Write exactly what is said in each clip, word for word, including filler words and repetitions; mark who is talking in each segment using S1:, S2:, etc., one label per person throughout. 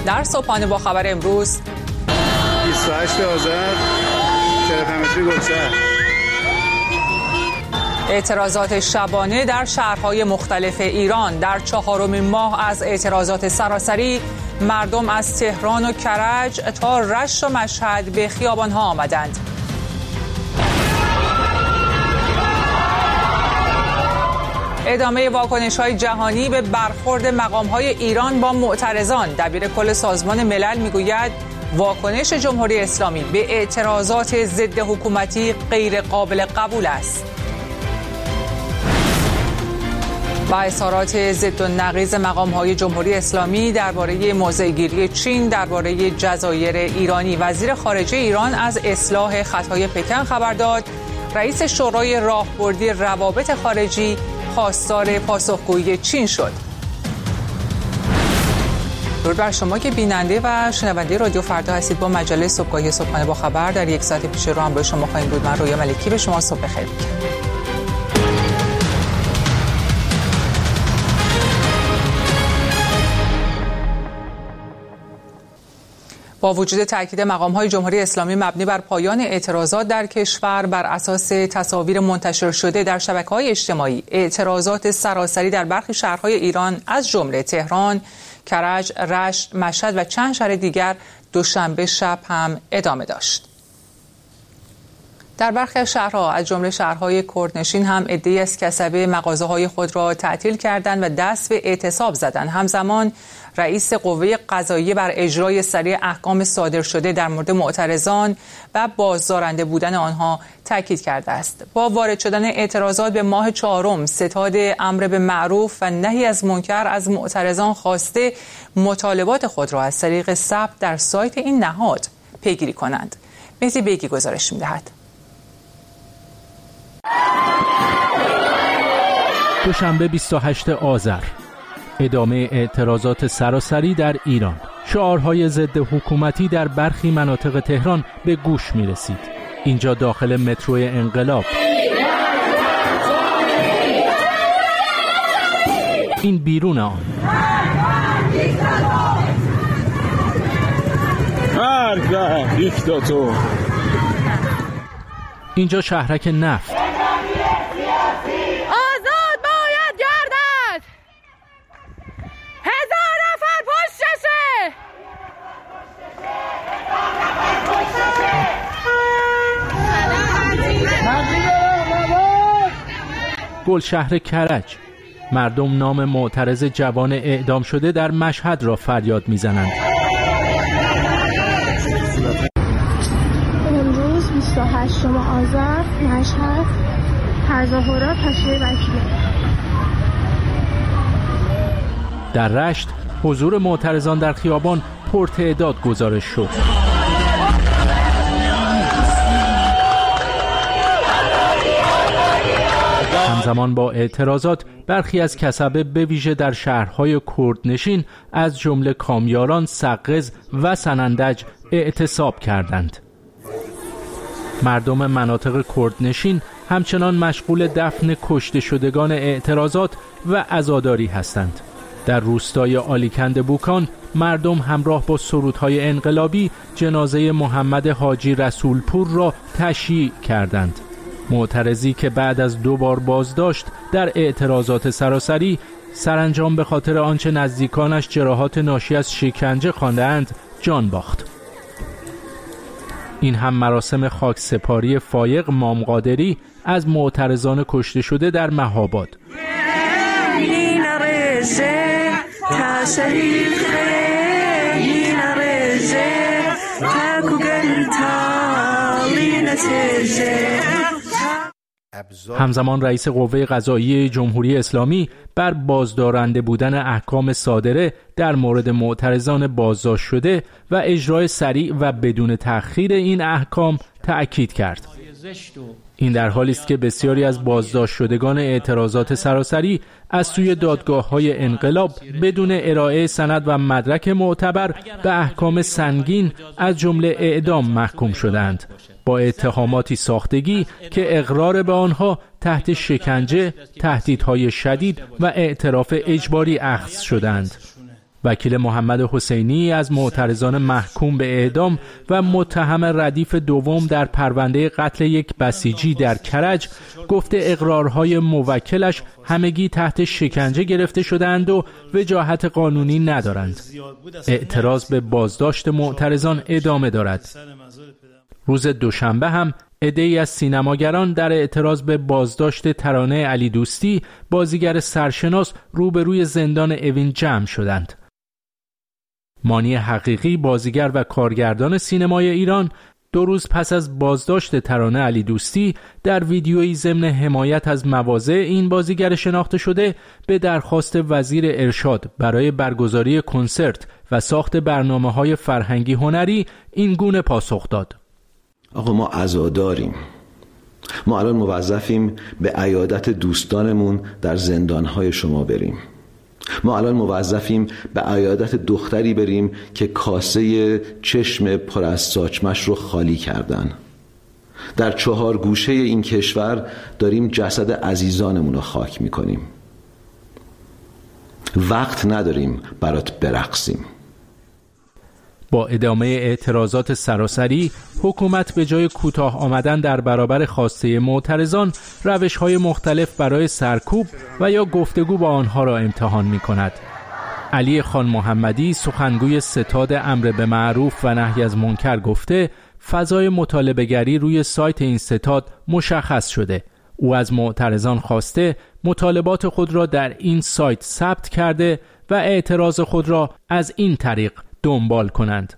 S1: در صبحانه با خبر امروز
S2: بیست و هشت آذر ترکمتری گلشهر.
S1: اعتراضات شبانه در شهرهای مختلف ایران. در چهارمین ماه از اعتراضات سراسری مردم از تهران و کرج تا رشت و مشهد به خیابانها آمدند. ادامه واکنش‌های جهانی به برخورد مقام‌های ایران با معترضان. دبیر کل سازمان ملل میگوید واکنش جمهوری اسلامی به اعتراضات ضد حکومتی غیر قابل قبول است. و اظهارات ضد و نقیض مقام‌های جمهوری اسلامی درباره موضع‌گیری چین درباره جزایر ایرانی. وزیر خارجه ایران از اصلاح خطای پکن خبر داد. رئیس شورای راهبردی روابط خارجی خواستار پاسخگویی چین شد. درود بر شما که بیننده و شنونده رادیو فردا هستید. با مجله صبحگاهی صبحانه با خبر در یک ساعت پیش رو هم با شما خواهیم بود. من رویا ملکی به شما صبح بخیر میگم. با وجود تاکید مقام‌های جمهوری اسلامی مبنی بر پایان اعتراضات در کشور بر اساس تصاویر منتشر شده در شبکه‌های اجتماعی، اعتراضات سراسری در برخی شهرهای ایران از جمله تهران، کرج، رشت، مشهد و چند شهر دیگر دوشنبه شب هم ادامه داشت. در برخی از شهرها از جمله شهرهای کردنشین هم عده‌ای از کسبه مغازه‌های خود را تعطیل کردند و دست به اعتصاب زدند. همزمان رئیس قوه قضاییه بر اجرای سریع احکام صادر شده در مورد معترضان و بازدارنده بودن آنها تاکید کرده است. با وارد شدن اعتراضات به ماه چهارم، ستاد امر به معروف و نهی از منکر از معترضان خواسته مطالبات خود را از طریق ثبت در سایت این نهاد پیگیری کنند. مهدی بیگی گزارش می‌دهد.
S3: دوشنبه بیست و هشتم آذر، ادامه اعتراضات سراسری در ایران. شعارهای ضد حکومتی در برخی مناطق تهران به گوش می رسید. اینجا داخل مترو انقلاب، این بیرون آن.
S2: مرگ دیکتاتور.
S3: اینجا شهرک نفت. گلشهر کرج، مردم نام معترض جوان اعدام شده در مشهد را فریاد می‌زنند.
S4: امروز بیست و هشتم آذر، مشهد، تظاهرات حاشیه وکیل.
S3: در رشت حضور معترضان در خیابان پرتعداد گزارش شد. همزمان با اعتراضات برخی از کسبه به ویژه در شهرهای کردنشین از جمله کامیاران، سقز و سنندج اعتصاب کردند. مردم مناطق کردنشین همچنان مشغول دفن کشته شدگان اعتراضات و عزاداری هستند. در روستای آلیکند بوکان مردم همراه با سرودهای انقلابی جنازه محمد حاجی رسولپور را تشییع کردند. معترضی که بعد از دو بار بازداشت در اعتراضات سراسری سرانجام به خاطر آنچه نزدیکانش جراحات ناشی از شکنجه خواندند جان باخت. این هم مراسم خاکسپاری فایق مام قادری از معترضان کشته شده در مهاباد. همزمان رئیس قوه قضاییه جمهوری اسلامی بر بازدارنده بودن احکام صادره در مورد معترضان بازداشت شده و اجرای سریع و بدون تأخیر این احکام تأکید کرد. این در حالی است که بسیاری از بازداشت شدگان اعتراضات سراسری از سوی دادگاه‌های انقلاب بدون ارائه سند و مدرک معتبر به احکام سنگین از جمله اعدام محکوم شدند، با اتهاماتی ساختگی که اقرار به آنها تحت شکنجه، تهدیدهای شدید و اعتراف اجباری اخذ شدند. وکیل محمد حسینی از معترضان محکوم به اعدام و متهم ردیف دوم در پرونده قتل یک بسیجی در کرج گفته اقرارهای موکلش همگی تحت شکنجه گرفته شدند و وجاهت قانونی ندارند. اعتراض به بازداشت معترضان ادامه دارد. روز دوشنبه هم عده‌ای از سینماگران در اعتراض به بازداشت ترانه علی دوستی، بازیگر سرشناس، روبروی زندان اوین جمع شدند. مانی حقیقی، بازیگر و کارگردان سینمای ایران، دو روز پس از بازداشت ترانه علی دوستی در ویدیویی ضمن حمایت از مواضع این بازیگر شناخته شده به درخواست وزیر ارشاد برای برگزاری کنسرت و ساخت برنامه‌های فرهنگی هنری این گونه پاسخ داد:
S5: آقا ما عزاداریم. ما الان موظفیم به عیادت دوستانمون در زندانهای شما بریم. ما الان موظفیم به عیادت دختری بریم که کاسه چشم پر از ساچمش رو خالی کردن. در چهار گوشه این کشور داریم جسد عزیزانمون رو خاک میکنیم. وقت نداریم برات برقصیم.
S3: با ادامه اعتراضات سراسری، حکومت به جای کوتاه آمدن در برابر خواسته معترضان، روش‌های مختلف برای سرکوب و یا گفتگو با آنها را امتحان می‌کند. علی خان محمدی، سخنگوی ستاد امر به معروف و نهی از منکر، گفته فضای مطالبه‌گری روی سایت این ستاد مشخص شده. او از معترضان خواسته مطالبات خود را در این سایت ثبت کرده و اعتراض خود را از این طریق دنبال کنند.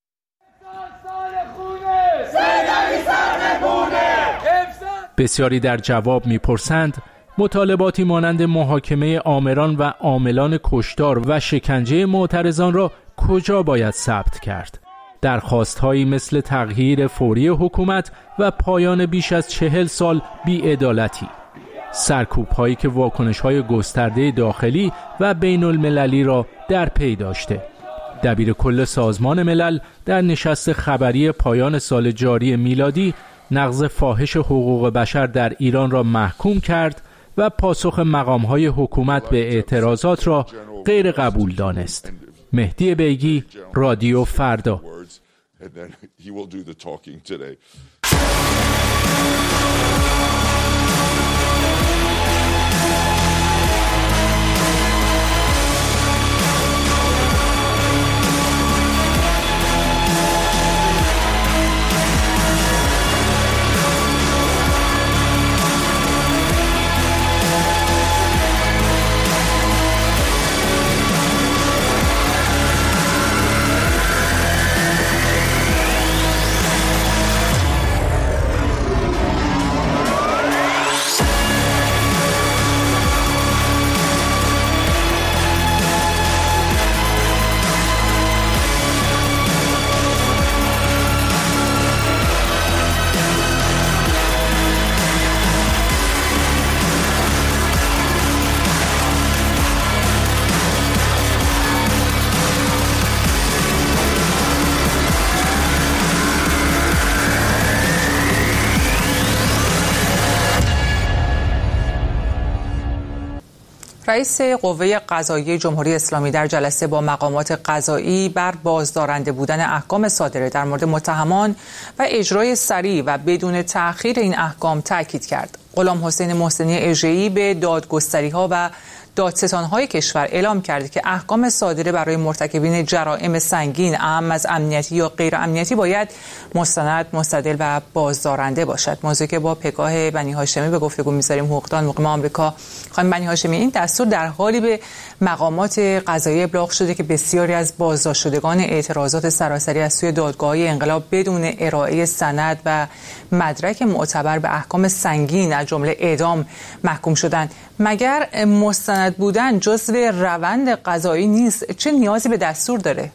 S3: بسیاری در جواب می‌پرسند مطالباتی مانند محاکمه آمران و عاملان کشتار و شکنجه معترضان را کجا باید ثبت کرد؟ درخواست‌هایی مثل تغییر فوری حکومت و پایان بیش از چهل سال بی‌عدالتی. سرکوب‌هایی که واکنش‌های گسترده داخلی و بین‌المللی را در پی داشته. دبیر کل سازمان ملل در نشست خبری پایان سال جاری میلادی نقض فاحش حقوق بشر در ایران را محکوم کرد و پاسخ مقام‌های حکومت به اعتراضات را غیر قبول دانست. مهدی بیگی، رادیو فردا.
S1: رئیس قوه قضاییه جمهوری اسلامی در جلسه با مقامات قضایی بر بازدارنده بودن احکام صادره در مورد متهمان و اجرای سریع و بدون تأخیر این احکام تاکید کرد. غلام حسین محسنی اژه‌ای به دادگستری‌ها و دادستان‌های کشور اعلام کرده که احکام صادره برای مرتکبین جرائم سنگین، اهم از امنیتی یا غیر امنیتی، باید مستند، مستدل و بازدارنده باشد. موضوعی که با پگاه بنی هاشمی به گفتگو می‌ذاریم. حقوقدان مقیم آمریکا. خانم بنی هاشمی، این دستور در حالی به مقامات قضایی ابلاغ شده که بسیاری از بازداشت شدگان اعتراضات سراسری از سوی دادگاه‌های انقلاب بدون ارائه سند و مدرک معتبر به احکام سنگین از جمله اعدام محکوم شدند. مگر مستند بودن جزو روند قضایی نیست؟ چه نیازی به دستور داره؟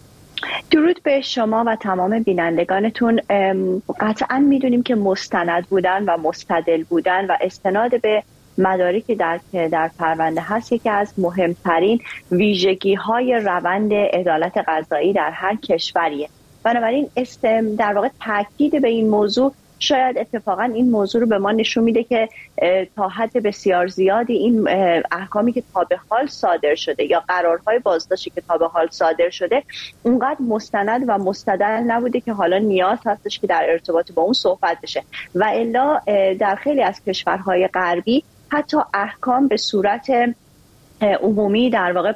S6: درود به شما و تمام بینندگانتون. قطعا میدونیم که مستند بودن و مستدل بودن و استناد به مدارکی در در پرونده هست یکی از مهمترین ویژگی های روند عدالت قضایی در هر کشوریه. بنابراین در واقع تاکید به این موضوع شاید اتفاقا این موضوع رو به ما نشون میده که تا حد بسیار زیادی این احکامی که تا به حال صادر شده یا قرارهای بازداشتی که تا به حال صادر شده اونقدر مستند و مستدل نبوده که حالا نیاز هستش که در ارتباط با اون صحبت بشه. و الا در خیلی از کشورهای غربی حتی احکام به صورت عمومی در واقع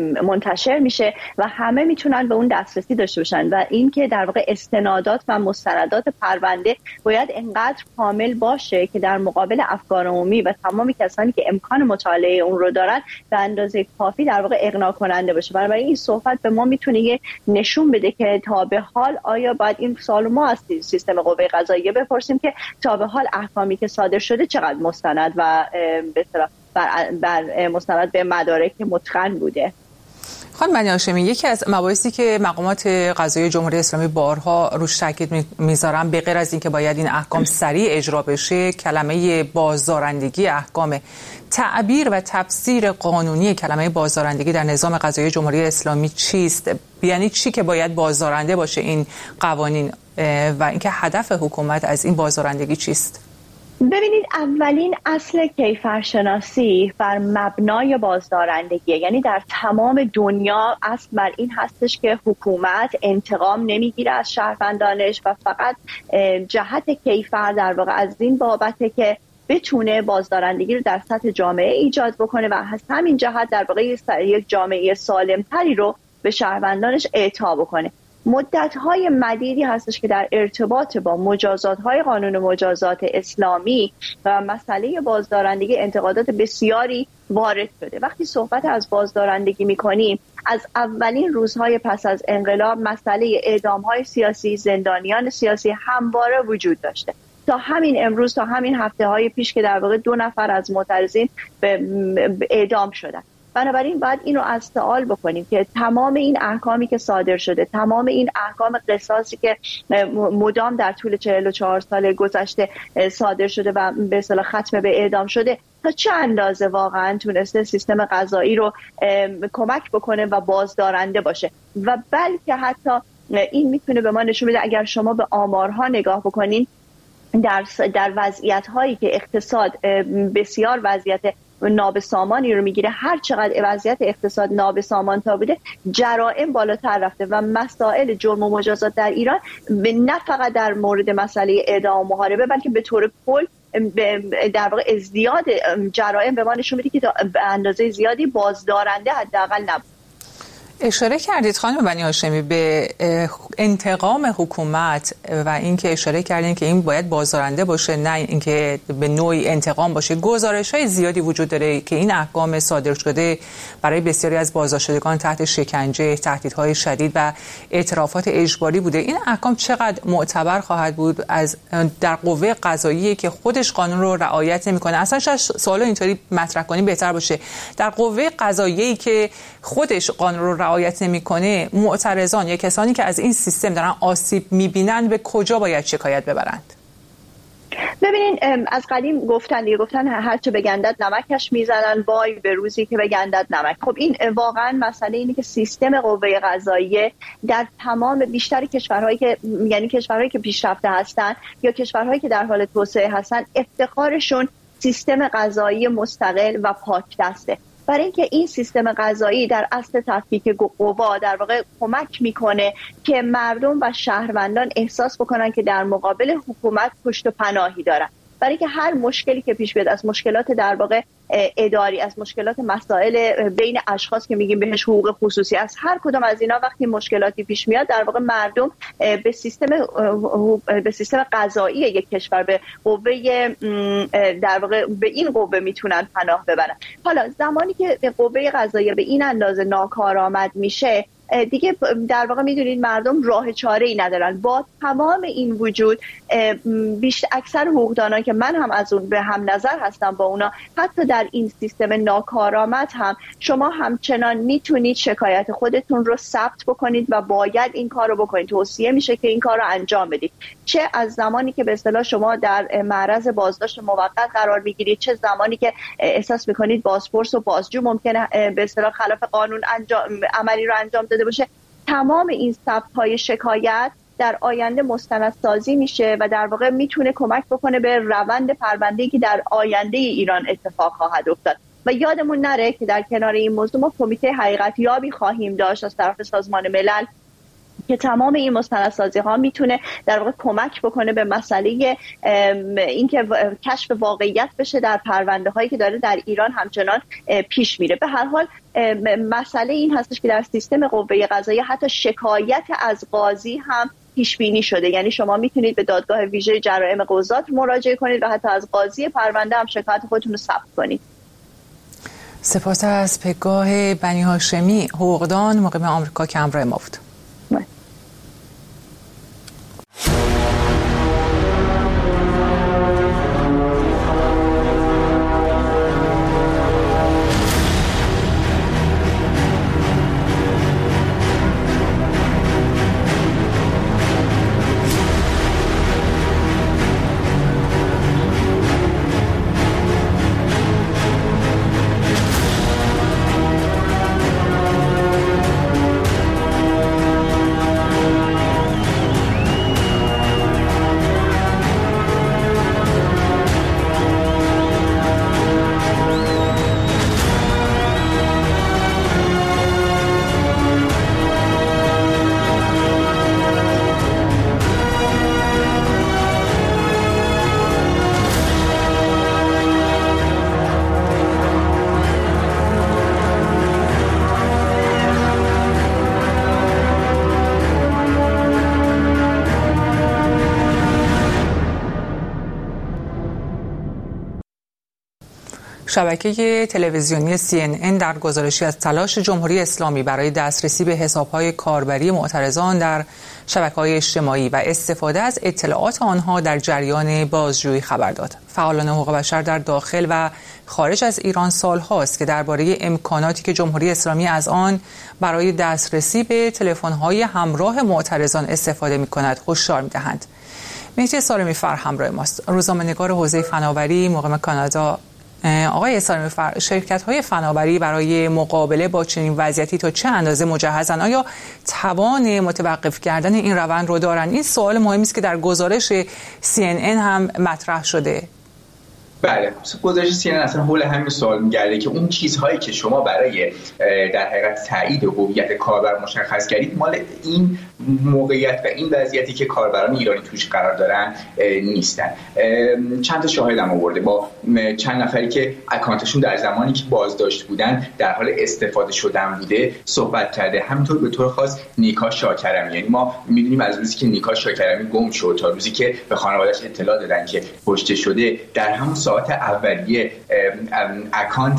S6: منتشر میشه و همه میتونن به اون دسترسی داشته باشن و این که در واقع استنادات و مستندات پرونده باید انقدر کامل باشه که در مقابل افکار عمومی و تمامی کسانی که امکان مطالعه اون رو دارن به اندازه کافی در واقع اقناع کننده باشه. بنابراین این صحبت به ما میتونه یه نشون بده که تا به حال آیا باید این سوال ما از سیستم قوه قضاییه بپرسیم که تا به حال احکامی که صادر شده چقدر مستند و به اصطلاح بر, بر مستند به مدارک متقن بوده.
S1: خانم بنی هاشمی، یکی از مباحثی که مقامات قضایی جمهوری اسلامی بارها روش تاکید میذارن به غیر از اینکه باید این احکام سریع اجرا بشه، کلمه بازدارندگی احکام. تعبیر و تفسیر قانونی کلمه بازدارندگی در نظام قضایی جمهوری اسلامی چیست؟ یعنی چی که باید بازدارنده باشه این قوانین و اینکه هدف حکومت از این بازدارندگی چیست؟
S6: ببینید، اولین اصل کیفرشناسی بر مبنای بازدارندگی، یعنی در تمام دنیا اصل بر این هستش که حکومت انتقام نمیگیره از شهروندانش و فقط جهت کیفر در واقع از این بابته که بتونه بازدارندگی رو در سطح جامعه ایجاد بکنه و از همین جهت در واقع یک جامعه سالمتری رو به شهروندانش اعطا بکنه. مدت‌های مدیدی هستش که در ارتباط با مجازات‌های قانون مجازات اسلامی و مسئله بازدارندگی انتقادات بسیاری وارد شده. وقتی صحبت از بازدارندگی می‌کنیم، از اولین روزهای پس از انقلاب مسئله اعدام‌های سیاسی، زندانیان سیاسی همواره وجود داشته. تا همین امروز، تا همین هفته‌های پیش که در واقع دو نفر از معترضین به اعدام شدن. بنابراین باید اینو از سوال بکنیم که تمام این احکامی که صادر شده، تمام این احکام قصاصی که مدام در طول چهل و چهار سال گذشته صادر شده و به اصطلاح ختم به اعدام شده، تا چه اندازه واقعا تونسته سیستم قضایی رو کمک بکنه و بازدارنده باشه. و بلکه حتی این میتونه به ما نشون بده، اگر شما به آمارها نگاه بکنین، در در وضعیت هایی که اقتصاد بسیار وضعیت نابسامانی رو میگیره، هر چقدر وضعیت اقتصاد نابسامان تا بوده، جرائم بالاتر رفته و مسائل جرم و مجازات در ایران نه فقط در مورد مسئله اعدام و محاربه، بلکه به طور کل در واقع ازدیاد جرائم به ما نشون میده که تا به اندازه زیادی بازدارنده حداقل نبود.
S1: اشاره کردید خانم بنی هاشمی به انتقام حکومت و اینکه اشاره کردین که این باید بازدارنده باشه، نه اینکه به نوعی انتقام باشه. گزارش‌های زیادی وجود داره که این احکام صادر شده برای بسیاری از بازداشتگان تحت شکنجه، تهدیدهای شدید و اعترافات اجباری بوده. این احکام چقدر معتبر خواهد بود از در قوه قضاییه که خودش قانون رو رعایت نمی‌کنه؟ اصلا شاید سوال اینطوری مطرح کنیم بهتر باشه، در قوه قضاییه که خودش قانون رو رعایت نمی‌کنه، معترضان یا کسانی که از این سیستم دارن آسیب می‌بینن به کجا باید شکایت ببرند؟
S6: ببینین، از قدیم گفتن دیگه گفتن هر چه بگندد نمکش میزنن، وای به روزی که بگندد نمک. خب این واقعا مسئله اینه که سیستم قوه قضاییه در تمام بیشتر کشورهایی که یعنی کشورهایی که پیشرفته هستن یا کشورهایی که در حال توسعه هستن، افتخارشون سیستم قضایی مستقل و پاک دسته. برای اینکه این سیستم قضایی در اصل تفکیک قوا در واقع کمک میکنه که مردم و شهروندان احساس بکنن که در مقابل حکومت پشت و پناهی دارن. برای اینکه هر مشکلی که پیش بیاد، از مشکلات در واقع اداری، از مشکلات مسائل بین اشخاص که میگیم بهش حقوق خصوصی، از هر کدام از اینا وقتی مشکلاتی پیش میاد، در واقع مردم به سیستم به سیستم قضایی یک کشور، به قوه در واقع به این قوه میتونن پناه ببرن. حالا زمانی که قوه قضایی به این اندازه ناکارآمد میشه، دیگه در واقع میدونید مردم راه چاره ای ندارن. با تمام این وجود، بیشتر اکثر حقوقدانان که من هم از اون به هم نظر هستم با اونا، حتی در این سیستم ناکارآمد هم شما همچنان میتونید شکایت خودتون رو ثبت بکنید و باید این کار رو بکنید. توصیه میشه که این کار رو انجام بدید، چه از زمانی که به اصطلاح شما در معرض بازداشت موقت قرار میگیرید، چه زمانی که احساس میکنید بازپرس و بازجو ممکنه به اصطلاح خلاف قانون انجام عملی رو انجام داده باشه. تمام این ثبت‌های شکایت در آینده مستندسازی میشه و در واقع میتونه کمک بکنه به روند پرونده‌ای که در آینده ایران اتفاق خواهد افتاد. و یادمون نره که در کنار این موضوع ما کمیته حقیقت یابی خواهیم داشت از طرف سازمان ملل که تمام این مستندسازی ها میتونه در واقع کمک بکنه به مسئله اینکه کشف واقعیت بشه در پرونده هایی که داره در ایران همچنان پیش میره. به هر حال مسئله این هستش که در سیستم قوه قضاییه حتی شکایت از قاضی هم پیش بینی شده، یعنی شما میتونید به دادگاه ویژه جرایم قضات مراجعه کنید و حتی از قاضی پرونده هم شکایت خودتون رو ثبت کنید.
S1: سپاس از پگاه بنی هاشمی، حقوقدان، مقیم آمریکا که همراه ما بود. شبکه تلویزیونی سی ان ان در گزارشی از تلاش جمهوری اسلامی برای دسترسی به حساب‌های کاربری معترضان در شبکه‌های اجتماعی و استفاده از اطلاعات آنها در جریان بازجویی خبر داد. فعالان حقوق بشر در داخل و خارج از ایران سال‌هاست که درباره امکاناتی که جمهوری اسلامی از آن برای دسترسی به تلفن‌های همراه معترضان استفاده می‌کند هشدار می‌دهند. مهدی سالمی فر همراه ماست، روزنامه‌نگار حوزه فناوری، مقیم کانادا. آقای سالمی فر، شرکت‌های فناوری برای مقابله با چنین وضعیتی تا چه اندازه مجهزن؟ آیا توان متوقف کردن این روند رو دارن؟ این سوال مهمی است که در گزارش سی ان ان هم مطرح شده.
S7: بله، گزارش سی ان ان اصلا حول همین سوال می‌گرده که اون چیزهایی که شما برای در حقیقت تایید هویت کاربر مشخص کردید مال این موقعیت و این وضعیتی که کاربران ایرانی توش قرار دارن نیستن. چند تا شاهدم آورده با چند نفری که اکانتشون در زمانی که بازداشت بودن در حال استفاده شدن بوده صحبت کرده. همینطور به طور خاص نیکا شاکرمی، یعنی ما می‌دونیم از روزی که نیکا شاکرمی گم شد تا روزی که به خانواده‌اش اطلاع دادن که کشته شده، در همون ساعت اولیه اکانت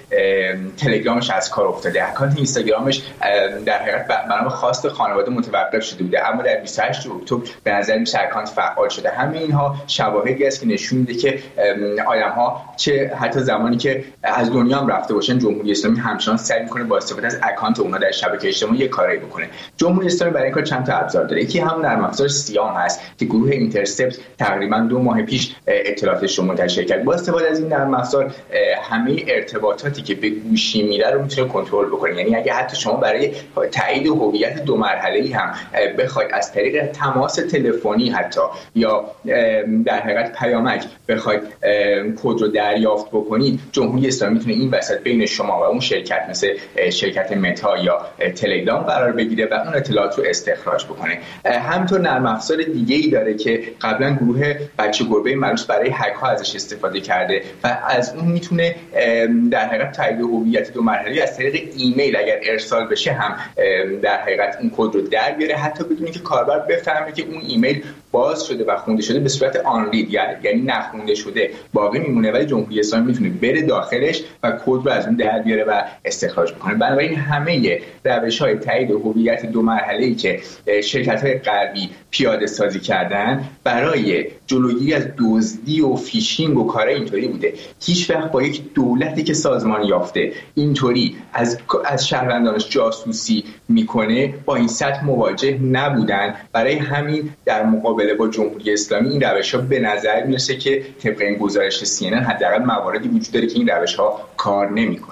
S7: تلگرامش از کار افتاده، اکانت اینستاگرامش در حقیقت بنا به خواست خانواده متوقف شده بوده، اما در بیست و هشت اکتبر به نظر میشه اکانت فعال شده. همه اینها شواهدی است که نشون میده که آدم‌ها چه حتی زمانی که از دنیا هم رفته باشن، جمهوری اسلامی همچنان سعی می‌کنه با استفاده از اکانت اونها در شبکه اجتماعی یه کاری بکنه. جمهوری اسلامی برای این کار چند تا ابزار داره. یکی هم نرم افزار سیام هست که گروه اینترسپت تقریبا دو ماه پیش اطلاعاتش رو منتشر کرد. با استفاده از این نرم افزار همه ارتباطاتی که به گوشی میره رو میتونه کنترل بکنه. یعنی اگه حتی شما برای تایید هویت دو مرحله‌ای هم بخواید از طریق تماس تلفنی حتی یا در حقیقت پیامک بخواید کد رو دریافت بکنید، جمهوری اسلامی میتونه این وسط بین شما و اون شرکت مثل شرکت متا یا تلگرام قرار بگیره و اون اطلاعات رو استخراج بکنه. همینطور نرم افزار دیگه‌ای داره که قبلا گروه بچه گربه مروز برای هک ها ازش استفاده کرده و از اون میتونه در حقیقت تایید هویت دو مرحله‌ای از طریق ایمیل اگر ارسال بشه هم در حقیقت این کد رو در بیاره، حتی بدون که کاربر بفهمه که اون ایمیل باز شده و خونده شده، به صورت آن رید یعنی نخونده شده باقی میمونه، ولی جمهوری اسلامی میتونه بره داخلش و کد رو از اون در بیاره و استخراج بکنه. بنابراین همه روش‌های تایید هویت دو مرحله‌ای که شرکت‌های غربی پیاده سازی کردن برای جلوگیری از دزدی و فیشینگ و کارهای اینطوری بوده. هیچ وقت با یک دولتی که سازمان یافته اینطوری از از شهروندانش جاسوسی میکنه با این سطح مواجه نبودن. برای همین در مقابله با جمهوری اسلامی این روش‌ها به نظر میرسه که طبق این گزارش سی ان ان حداقل مواردی وجود داره که این روش‌ها کار نمیکنه.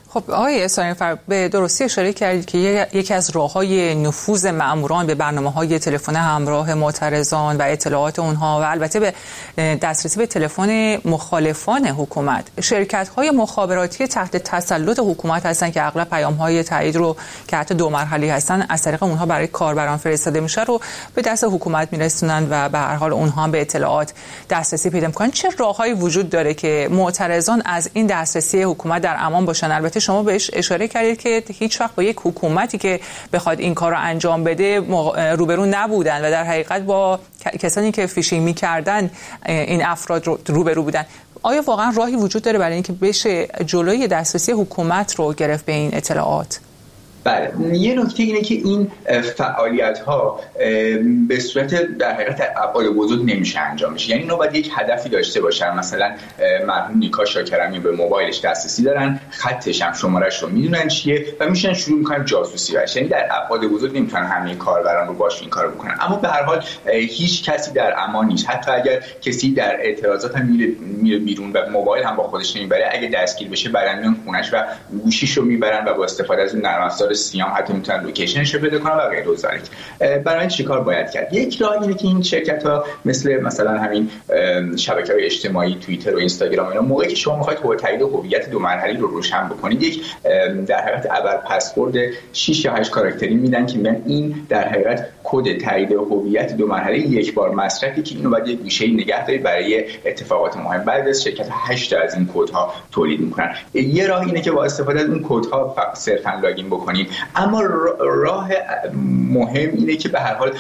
S1: خب آقای اسرائیلفر به درستی اشاره کردید که یکی از راه‌های نفوذ مأموران به برنامه‌های تلفن همراه معترضان و اطلاعات اونها و البته به دسترسی به تلفن مخالفان حکومت شرکت‌های مخابراتی تحت تسلط حکومت هستن که اغلب پیام‌های تایید رو که حتی دو مرحله‌ای هستن از طریق اونها برای کاربران فرستاده میشه رو به دست حکومت میرسونن و به هر حال اونها هم به اطلاعات دسترسی پیدا می‌کنن. چه راه‌هایی وجود داره که معترضان از این دسترسی حکومت در امان باشن؟ البته شما بهش اشاره کردید که هیچ وقت با یک حکومتی که بخواد این کار رو انجام بده روبرو نبودن و در حقیقت با کسانی که فیشینگ می‌کردن این افراد رو روبرو بودن. آیا واقعا راهی وجود داره برای اینکه بشه جلوی دسترسی حکومت رو گرفت به این اطلاعات؟
S7: بله، یه نکته اینه که این فعالیت‌ها به صورت در حقیقت ابعاد بزرگ نمیشه انجام بشه. یعنی اینا باید یک هدفی داشته باشن. مثلا مرحوم نیکا شاکرمی به موبایلش دسترسی دارن، خطش هم شماره‌اش رو میدونن چیه و میشن شروع میکنن جاسوسی براش. یعنی در ابعاد بزرگ نمیتونن همه کاربران رو باش این کارو بکنن. اما به هر حال هیچ کسی در امان نیست. حتی اگر کسی در اعتراضات هم میره میره بیرون و موبایل هم با خودش نمیبره، اگه دستگیر بشه برن میان خونش و گوشیشو میبرن و با استفاده از اون نرم افزار سیام حتی میتونن لوکیشنش رو پیدا کنن و غیره و ذالک. برای این چیکار باید کرد؟ یک راه اینه که این شرکت‌ها مثل مثلا همین شبکه‌های اجتماعی توییتر و اینستاگرام اینا موقعی که شما می‌خواید تایید هویت دو مرحله‌ای رو روشن بکنید، یک در حقیقت ابر پسورد شش یا هشت کاراکتری میدن که میگن این در حقیقت کد تایید هویت دو مرحله‌ای یک بار مصرفی که اینو باید یک گوشه‌ای نگه دارید برای اتفاقات مهم. بعد از شرکت هشت از این کدها تولید می‌کنن. یه راه اینه که با استفاده از اون کدها صرفاً لاگین بکنید. اما راه مهم اینه که به هر حال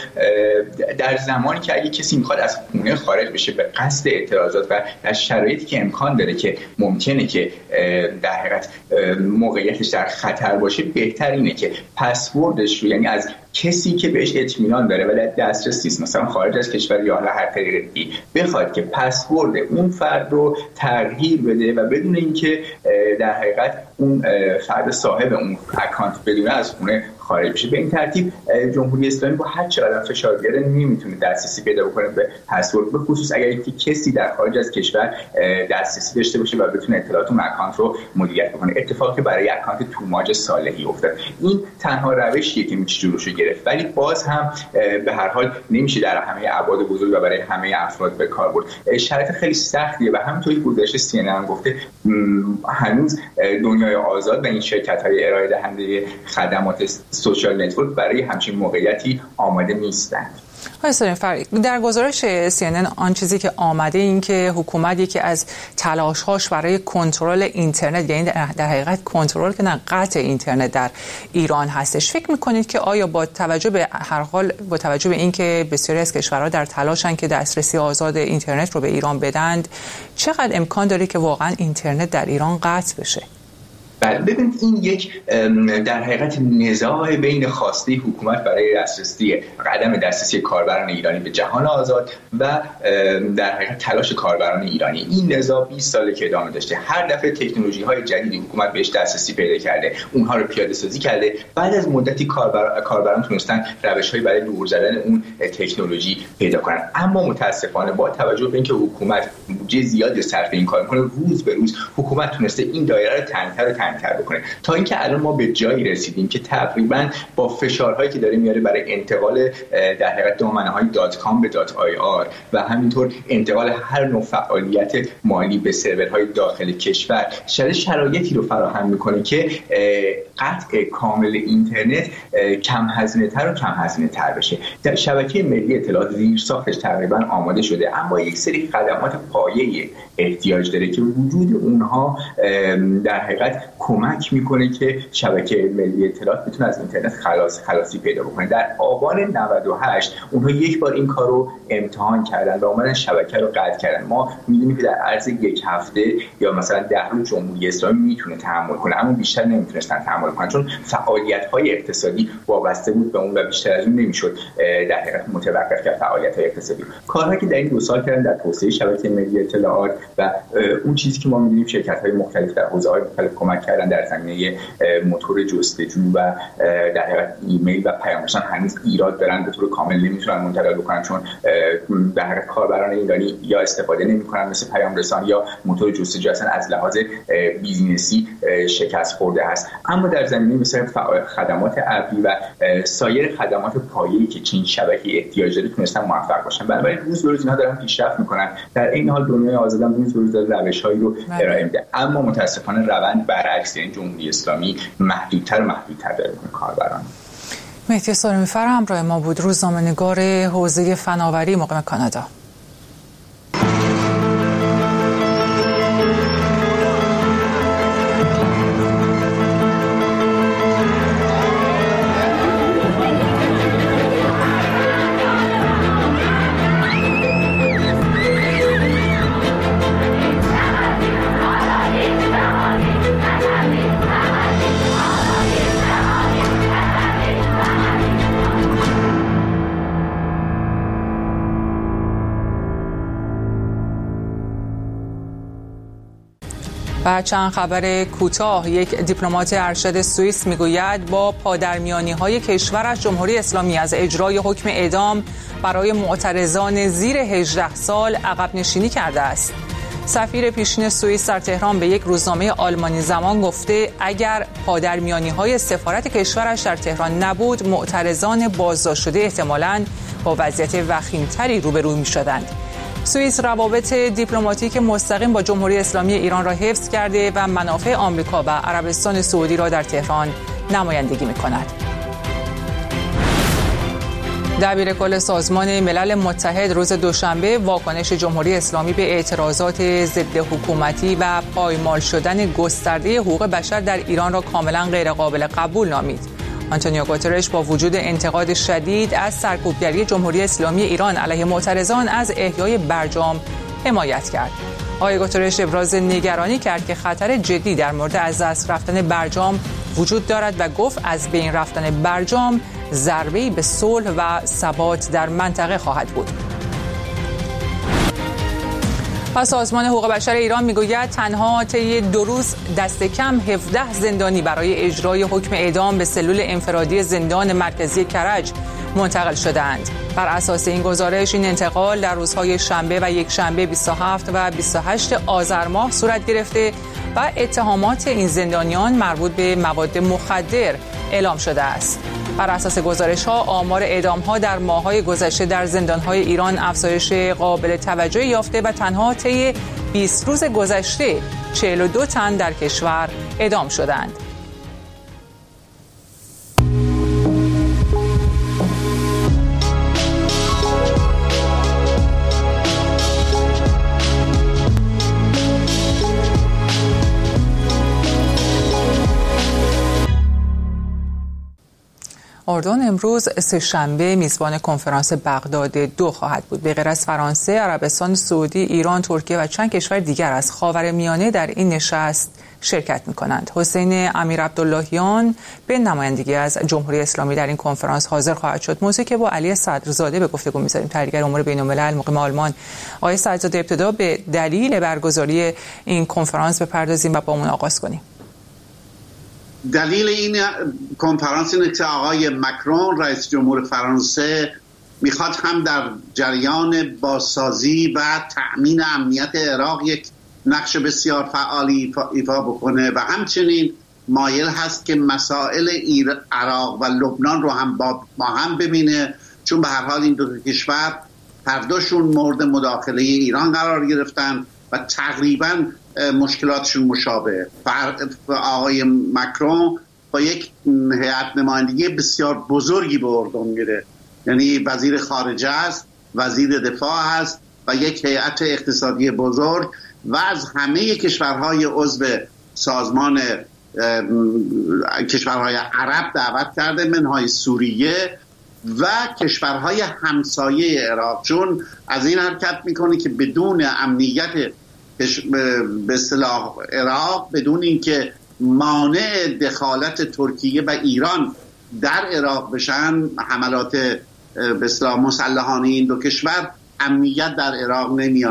S7: در زمانی که اگه کسی میخواد از خونه خارج بشه به قصد اعتراضات و در شرایطی که امکان داره که ممکنه که در حقیقت موقعیتش در خطر باشه، بهتر اینه که پسوردش رو، یعنی از کسی که بهش اطمینان داره ولی دسترسی است، مثلا خارج از کشور یا هر طریق دیگه، بخواد که پسورد اون فرد رو تغییر بده و بدون اینکه در حقیقت اون فرد صاحب اون اکانت بدونه از خونه خارج بشه. به این ترتیب جمهوری اسلامی با هر چقدر فشار بیاره نمیتونه دسترسی پیدا بکنه به پسورد، به خصوص اگر که کسی در خارج از کشور دسترسی داشته باشه و بتونه اطلاعات اون اکانت رو مدیریت بکنه. اتفاقی که برای اکانت توماج صالحی افتاد. این تنها روشیه که میشه جلوشو گرفت، ولی باز هم به هر حال نمیشه در همه ابعاد بزرگ و برای همه افراد به کار برد. شرایط خیلی سختیه و همونطوری گزارش سی ان ان گفته هنوز دنیای آزاد و این شرکت‌های ارائه دهنده خدمات سوشال نتورک برای همچین موقعیتی آماده نیستند.
S1: در گزارش سی ان ان آن چیزی که آمده این که حکومت یکی از تلاش‌هاش برای کنترل اینترنت، یعنی در حقیقت کنترل که نه قطع اینترنت در ایران هستش. فکر می‌کنید که آیا با توجه به هر حال با توجه به اینکه بسیاری از کشورها در تلاشن که دسترسی آزاد اینترنت رو به ایران بدند، چقدر امکان داره که واقعا اینترنت در ایران قطع بشه؟
S7: بله، ببینید این یک در حقیقت نزاع بین خواسته حکومت برای دسترسی قدم دسترسی کاربران ایرانی به جهان آزاد و در حقیقت تلاش کاربران ایرانی. این نزاع بیست ساله که ادامه داشته. هر دفعه تکنولوژی‌های جدیدی حکومت بهش دسترسی پیدا کرده، اونها رو پیاده سازی کرده. بعد از مدتی کاربر... کاربران تونستن روش‌های برای دور زدن اون تکنولوژی پیدا کنن. اما متاسفانه با توجه به اینکه حکومت بودجه زیادی صرف این کار می‌کنه، روز به روز حکومت تونسته این دایره رو تنگ‌تر و تر بکنه تا اینکه الان ما به جایی رسیدیم که تقریبا با فشارهایی که داره میاره برای انتقال در حقیقت دامنه‌های دات کام به دات آی آر و همینطور انتقال هر نوع فعالیت مالی به سرورهای داخل کشور شرایطی رو فراهم میکنه که قطع کامل اینترنت کم هزینه تر و کم هزینه تر بشه. در شبکه ملی اطلاعات زیرساختش تقریبا آماده شده، اما یک سری خدمات پایه‌ای احتیاج داره که وجود اونها در حقیقت کمک میکنه که شبکه ملی اطلاعات بتونه از اینترنت خلاص خلاصی پیدا بکنه. در آبان نود و هشت اونها یک بار این کار رو امتحان کردن و اومدن شبکه رو قطع کردن. ما میدونیم که در عرض یک هفته یا مثلا ده روز جمهوری اسلامی میتونه تحمل کنه، اما بیشتر نمیتونستن تحمل کنن چون فعالیت‌های اقتصادی وابسته بود به اون و بیشتر از اون نمیشد در حقیقت متوقف کرد فعالیت‌های اقتصادی. کارهایی که در این دو سال کردن در توسعه شبکه ملی اطلاعات و اون چیزی که ما می‌بینیم شرکت‌های مختلف در حوزه‌های مختلف کمک کردن در زمینه موتور جستجو و در حقیقت ایمیل و پیامرسان هنوز ایراد دارن، به طور کامل نمیتونن منتقل بکنن چون در حقیقت کاربران ایرانی یا استفاده نمیکنن مثل پیامرسان یا موتور جستجو اصلا از لحاظ بیزینسی شکست خورده هست. اما در زمینه مثل خدمات ابری و سایر خدمات پایه‌ای که چین شبکه احتیاج داره تونستن موفق باشن. بنابراین روز به روز اینها دارن پیشرفت میکنن. در این حال دنیای آزاد هم روز به روز داره روش‌هایی رو ارائه میده، اما متاسفانه روند برعکس، یعنی جمهوری اسلامی محدودتر و محدودتر داره میکنه کاربران.
S1: مهدی سارمی‌فر همراه ما بود، روزنامه‌نگار حوزه فناوری مقیم کانادا. و چند خبر کوتاه. یک دیپلمات ارشد سوئیس میگوید با پادرمیانی‌های کشورش جمهوری اسلامی از اجرای حکم اعدام برای معترضان زیر هجده سال عقب نشینی کرده است. سفیر پیشین سوئیس در تهران به یک روزنامه آلمانی زمان گفته اگر پادرمیانی‌های سفارت کشورش در تهران نبود معترضان بازداشت شده احتمالاً با وضعیت وخیم‌تری روبرو می‌شدند. سوئیس روابط دیپلماتیک مستقیم با جمهوری اسلامی ایران را حفظ کرده و منافع آمریکا و عربستان سعودی را در تهران نمایندگی می‌کند. دبیر کل سازمان ملل متحد روز دوشنبه واکنش جمهوری اسلامی به اعتراضات ضد حکومتی و پایمال شدن گسترده حقوق بشر در ایران را کاملا غیرقابل قبول نامید. آنتونیو گوترش با وجود انتقاد شدید از سرکوبگری جمهوری اسلامی ایران علیه معترضان از احیای برجام حمایت کرد. آقای گوترش ابراز نگرانی کرد که خطر جدی در مورد از دست رفتن برجام وجود دارد و گفت از بین رفتن برجام ضربه‌ای به صلح و ثبات در منطقه خواهد بود. پس سازمان حقوق بشر ایران میگوید تنها طی دو روز دست کم هفده زندانی برای اجرای حکم اعدام به سلول انفرادی زندان مرکزی کرج منتقل شدند. بر اساس این گزارش این انتقال در روزهای شنبه و یک شنبه بیست و هفت و بیست و هشت آذر ماه صورت گرفته و اتهامات این زندانیان مربوط به مواد مخدر اعلام شده است. بر اساس گزارش‌ها آمار اعدام‌ها در ماه‌های گذشته در زندان‌های ایران افزایش قابل توجهی یافته و تنها طی بیست روز گذشته چهل و دو تن در کشور اعدام شدند. اردن امروز سه‌شنبه میزبان کنفرانس بغداد دو خواهد بود. به غیر از فرانسه، عربستان سعودی، ایران، ترکیه و چند کشور دیگر از خاورمیانه در این نشست شرکت می‌کنند. حسین امیر عبداللهیان به نمایندگی از جمهوری اسلامی در این کنفرانس حاضر خواهد شد. موضوعی که با علی صدرزاده به گفتگو می‌ذاریم، تحلیلگر امور بین‌الملل مقیم آلمان. آقای صدرزاده، ابتدا به دلیل برگزاری این کنفرانس بپردازیم و با اون آغاز کنیم.
S8: دلیل این کنفرانس اینه که آقای مکرون رئیس جمهور فرانسه میخواد هم در جریان بازسازی و تأمین امنیت عراق یک نقش بسیار فعالی ایفا بکنه و همچنین مایل هست که مسائل عراق و لبنان رو هم با ما هم ببینه، چون به هر حال این دو کشور هر دوشون مورد مداخله ایران قرار گرفتن و تقریباً مشکلاتشون مشابه. آقای مکرون با یک هیئت نمایندگی بسیار بزرگی به اردن میره، یعنی وزیر خارجه است، وزیر دفاع است و یک هیئت اقتصادی بزرگ و از همه کشورهای عضو سازمان کشورهای عرب دعوت کرده، منهای سوریه و کشورهای همسایه عراق، چون از این حرکت میکنه که بدون امنیت به اصطلاح عراق، بدون اینکه مانع دخالت ترکیه و ایران در عراق بشن، حملات به اصطلاح مسلحانه این دو کشور، امنیت در عراق نمیاد.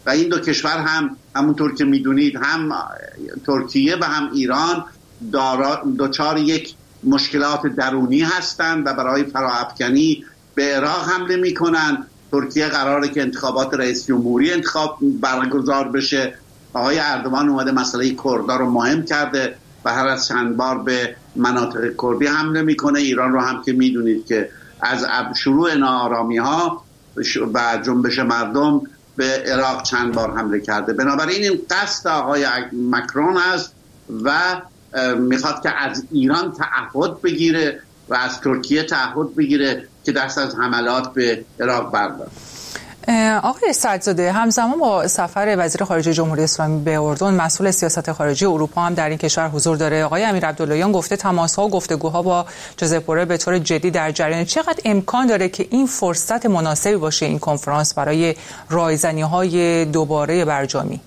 S8: و این دو کشور هم همونطور که میدونید هم ترکیه و هم ایران دچار یک مشکلات درونی هستند و برای فراافکنی به عراق حمله میکنن. ترکیه قراره که انتخابات رئیس جمهوری انتخاب برگزار بشه. آقای اردوان اومده مسئله کردها رو مهم کرده و هر از چند بار به مناطق کردی حمله میکنه. ایران رو هم که میدونید که از شروع ناآرامی ها و جنبش مردم به عراق چند بار حمله کرده. بنابراین این قصد آقای مکرون است و میخواد که از ایران تعهد بگیره و از ترکیه تعهد بگیره که دست از حملات به عراق برداره.
S1: آقای سعدزاده، همزمان با سفر وزیر خارجه جمهوری اسلامی به اردن، مسئول سیاست خارجی اروپا هم در این کشور حضور داره. آقای امیر عبداللهیان گفته تماس‌ها و گفتگوها با جوزپ بورل به طور جدی در جریان. چقدر امکان داره که این فرصت مناسبی باشه این کنفرانس برای رایزنی‌های دوباره برجامی؟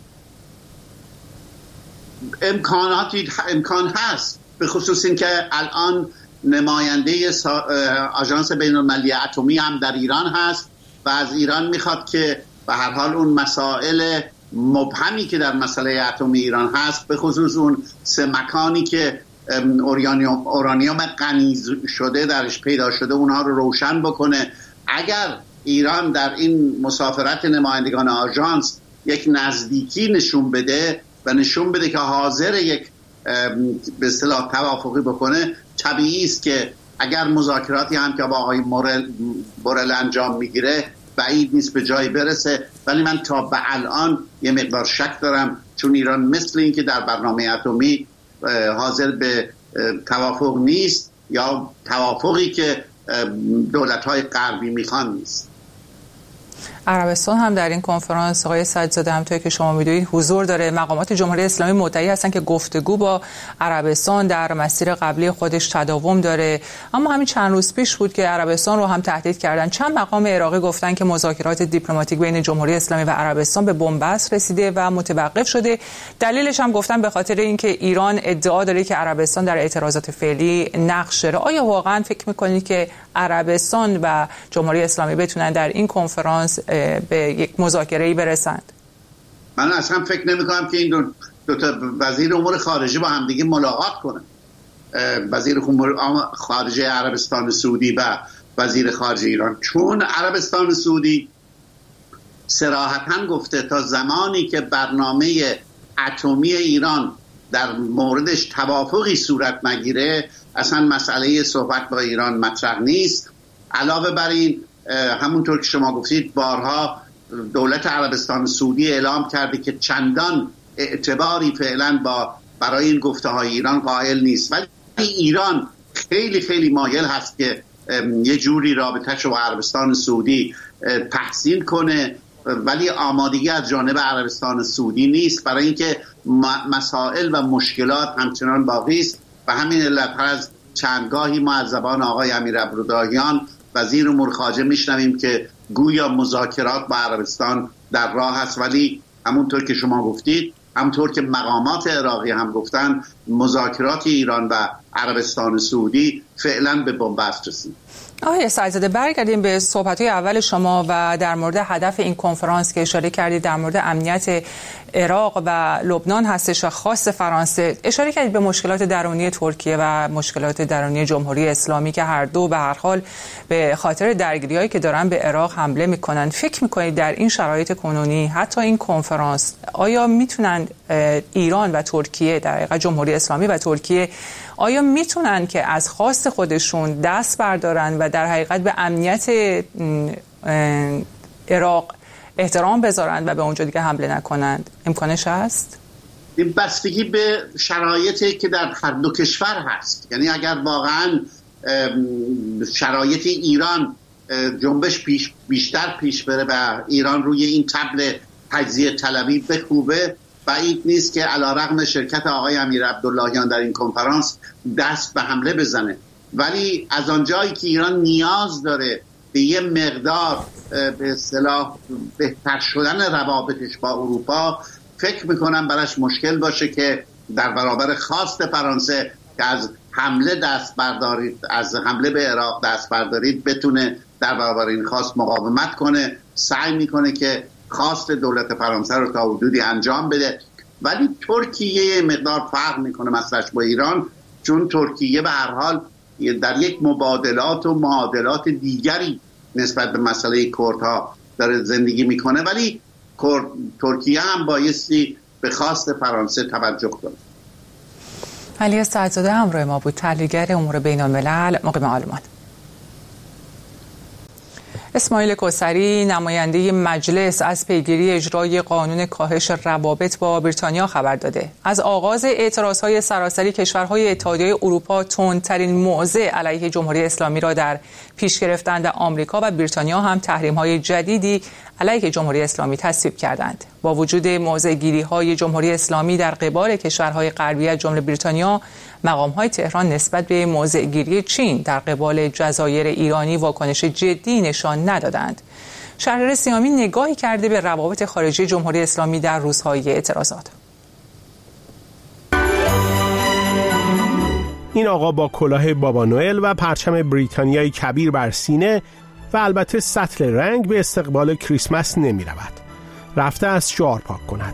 S8: امکاناتی امکان هست، به خصوص این که الان نماینده آژانس بین‌المللی اتمی هم در ایران هست و از ایران میخواد که به هر حال اون مسائل مبهمی که در مسئله اتمی ایران هست، به خصوص اون سه مکانی که اورانیوم اورانیوم غنی شده درش پیدا شده، اونها رو روشن بکنه. اگر ایران در این مسافرت نمایندگان آژانس یک نزدیکی نشون بده و نشون بده که حاضر یک به اصطلاح توافقی بکنه، طبیعی است که اگر مذاکراتی هم که با آقای بورل انجام میگیره بعید نیست به جایی برسه. ولی من تا به الان یه مقدار شک دارم، چون ایران مثل این که در برنامه اتمی حاضر به توافق نیست یا توافقی که دولت‌های غربی میخوان نیست.
S1: عربستان هم در این کنفرانس آقای سعدزاده همونطور که شما میدونید حضور داره. مقامات جمهوری اسلامی مدعی هستن که گفتگو با عربستان در مسیر قبلی خودش تداوم داره، اما همین چند روز پیش بود که عربستان رو هم تهدید کردن. چند مقام عراقی گفتن که مذاکرات دیپلماتیک بین جمهوری اسلامی و عربستان به بنبست رسیده و متوقف شده. دلیلش هم گفتن به خاطر اینکه ایران ادعا داره که عربستان در اعتراضات فعلی نقش داره. آیا واقعا فکر میکنید که عربستان و جمهوری اسلامی بتونن در این کنفرانس به یک مذاکره‌ای برسند؟
S8: من اصلا فکر نمی‌کنم که این دو, دو تا وزیر امور خارجه با هم دیگه ملاقات کنن. وزیر امور خارجه عربستان سعودی و وزیر خارجه ایران، چون عربستان سعودی صراحتاً گفته تا زمانی که برنامه اتمی ایران در موردش توافقی صورت نگیره اصلا مسئله صحبت با ایران مطرح نیست. علاوه بر این، همونطور که شما گفتید، بارها دولت عربستان سعودی اعلام کرده که چندان اعتباری فعلا با برای این گفته های ایران قائل نیست، ولی ایران خیلی خیلی مایل هست که یه جوری رابطه‌شو با عربستان سعودی تحسین کنه، ولی آمادگی از جانب عربستان سعودی نیست برای اینکه مسائل و مشکلات همچنان باقی است. و همین علت هر از چندگاهی ما از زبان آقای امیر عبداللهیان وزیر امور خارجه میشنویم که گویا مذاکرات با عربستان در راه است، ولی همونطور که شما گفتید، همونطور که مقامات عراقی هم گفتن، مذاکرات ایران و عربستان سعودی فعلا به بنبست رسید.
S1: آقای سعدزاده، برگردیم به صحبت‌های اول شما و در مورد هدف این کنفرانس که اشاره کردید در مورد امنیت عراق و لبنان هستش و خاص فرانسه. اشاره کردید به مشکلات درونی ترکیه و مشکلات درونی جمهوری اسلامی که هر دو به هر حال به خاطر درگیری‌هایی که دارن به عراق حمله می‌کنن. فکر می‌کنید در این شرایط کنونی حتی این کنفرانس آیا میتونن ایران و ترکیه، در حقیقت جمهوری اسلامی و ترکیه، آیا میتونن که از خواست خودشون دست بردارن و در حقیقت به امنیت عراق احترام بذارن و به اونجا دیگه حمله نکنند؟ امکانش هست؟
S8: این بستگی به شرایطی که در هر دو کشور هست. یعنی اگر واقعا شرایط ایران جنبش پیش بیشتر پیش بره و ایران روی این طبل تجزیه طلبی بکوبه، بعید نیست که علیرغم شرکت آقای امیر عبداللهیان در این کنفرانس دست به حمله بزنه. ولی از آنجایی که ایران نیاز داره به یه مقدار به اصطلاح بهتر شدن روابطش با اروپا، فکر میکنم براش مشکل باشه که در برابر خواست فرانسه که از حمله دست بردارید، از حمله به عراق دست بردارید، بتونه در برابر این خواست مقاومت کنه. سعی میکنه که خواست دولت فرانسه رو تا حدودی انجام بده. ولی ترکیه مقدار فرق میکنه مسئلهش با ایران، چون ترکیه به هر حال در یک مبادلات و معادلات دیگری نسبت به مسئله کردها داره زندگی میکنه، ولی ترکیه هم بایستی به خواست فرانسه توجه کنه.
S1: علی سعدزاده همراه ما بود، تحلیلگر امور بین الملل مقیم آلمان. اسماعیل کوثری نماینده مجلس از پیگیری اجرای قانون کاهش روابط با بریتانیا خبر داده. از آغاز اعتراضهای سراسری کشورهای اتحادیه اروپا تندترین موضع علیه جمهوری اسلامی را در پیش گرفتند و آمریکا و بریتانیا هم تحریم‌های جدیدی علیه جمهوری اسلامی تصویب کردند. با وجود موضع‌گیری‌های جمهوری اسلامی در قبال کشورهای غربی از جمله بریتانیا، مقام‌های تهران نسبت به موضع‌گیری چین در قبال جزایر ایرانی واکنش جدی نشان ندادند. شهریار سیامی نگاهی کرده به روابط خارجی جمهوری اسلامی در روزهای اعتراضات.
S9: این آقا با کلاه بابا نوئل و پرچم بریتانیای کبیر بر سینه و البته سطل رنگ به استقبال کریسمس نمی رود. رفته از شعار پاک کند.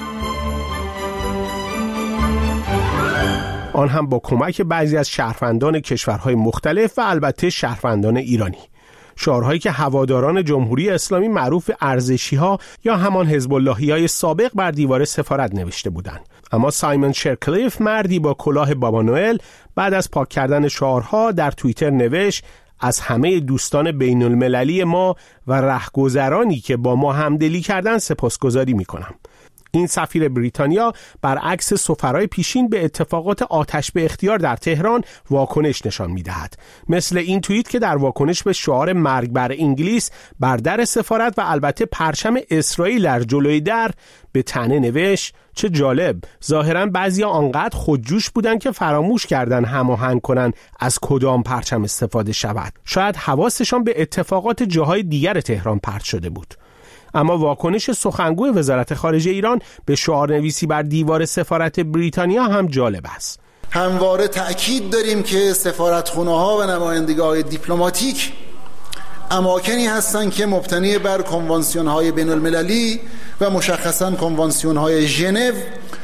S9: آن هم با کمک بعضی از شهروندان کشورهای مختلف و البته شهروندان ایرانی. شعارهایی که هواداران جمهوری اسلامی معروف ارزشی‌ها یا همان حزب اللهی‌های سابق بر دیوار سفارت نوشته بودند. اما سایمون شرکلیف، مردی با کلاه بابا نوئل، بعد از پاک کردن شعارها در توییتر نوشت: از همه دوستان بین المللی ما و رهگذرانی که با ما همدلی کردن سپاسگزاری می‌کنم. این سفیر بریتانیا برعکس سفرای پیشین به اتفاقات آتش به اختیار در تهران واکنش نشان می‌دهد. مثل این توییت که در واکنش به شعار مرگ بر انگلیس بر در سفارت و البته پرچم اسرائیل در جلوی در به طعنه نوشت: چه جالب، ظاهراً بعضیا آنقدر خودجوش بودن که فراموش کردن هماهنگ کنن از کدام پرچم استفاده شود. شاید حواسشان به اتفاقات جاهای دیگر تهران پرت شده بود. اما واکنش سخنگوی وزارت خارجه ایران به شعارنویسی بر دیوار سفارت بریتانیا هم جالب است.
S10: همواره تأکید داریم که سفارتخانه‌ها و نمایندگی‌های دیپلماتیک اماکنی هستند که مبتنی بر کنوانسیون‌های بین‌المللی و مشخصاً کنوانسیون‌های ژنو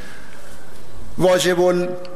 S10: واجب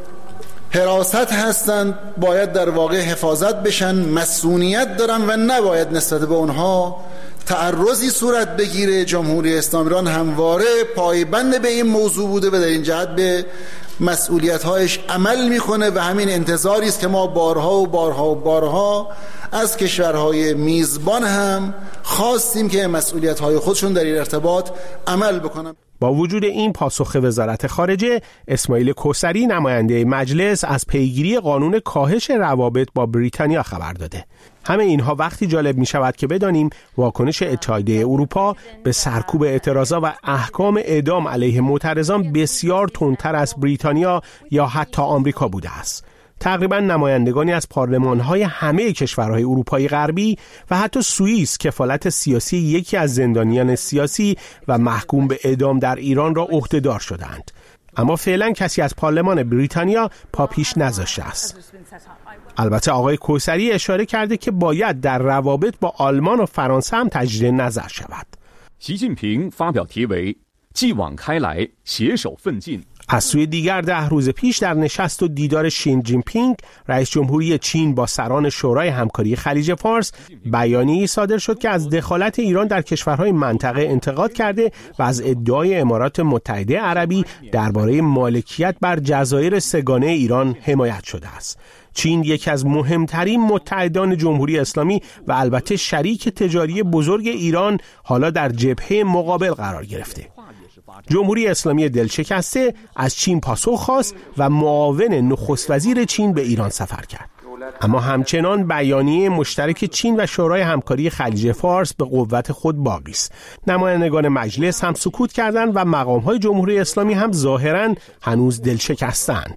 S10: الحراست هستند، باید در واقع حفاظت بشن، مسئولیت دارن و نباید نسبت به اونها تعرضی صورت بگیره. جمهوری اسلامی ایران همواره پایبند به این موضوع بوده و در این جهت به مسئولیت‌هایش عمل میکنه و همین انتظاری است که ما بارها و بارها و بارها از کشورهای میزبان هم خواستیم که مسئولیت‌های خودشون در این ارتباط عمل بکنن.
S9: با وجود این پاسخ وزارت خارجه، اسماعیل کوثری نماینده مجلس از پیگیری قانون کاهش روابط با بریتانیا خبر داده. همه اینها وقتی جالب می شود که بدانیم واکنش اتحادیه اروپا به سرکوب اعتراضات و احکام اعدام علیه معترضان بسیار تندتر از بریتانیا یا حتی آمریکا بوده است. تقریبا نمایندگانی از پارلمان‌های همه کشورهای اروپایی غربی و حتی سوئیس کفالت سیاسی یکی از زندانیان سیاسی و محکوم به اعدام در ایران را عهده‌دار شدند. اما فعلا کسی از پارلمان بریتانیا پا پیش نذاشته است. البته آقای کوثری اشاره کرده که باید در روابط با آلمان و فرانسه هم تجدید نظر شود.
S11: 习近平发表题为继往开来携手奋进
S9: از سوی دیگر ده روز پیش در نشست و دیدار شین جین پینگ رئیس جمهوری چین با سران شورای همکاری خلیج فارس بیانیه‌ای صادر شد که از دخالت ایران در کشورهای منطقه انتقاد کرده و از ادعای امارات متحده عربی درباره مالکیت بر جزایر سه‌گانه ایران حمایت شده است. چین یکی از مهمترین متحدان جمهوری اسلامی و البته شریک تجاری بزرگ ایران حالا در جبهه مقابل قرار گرفته. جمهوری اسلامی دلشکسته از چین پاسخ خواست و معاون نخست وزیر چین به ایران سفر کرد. اما همچنان بیانیه مشترک چین و شورای همکاری خلیج فارس به قوت خود باقی است. نمایندگان مجلس هم سکوت کردند و مقام‌های جمهوری اسلامی هم ظاهراً هنوز دلشکستند.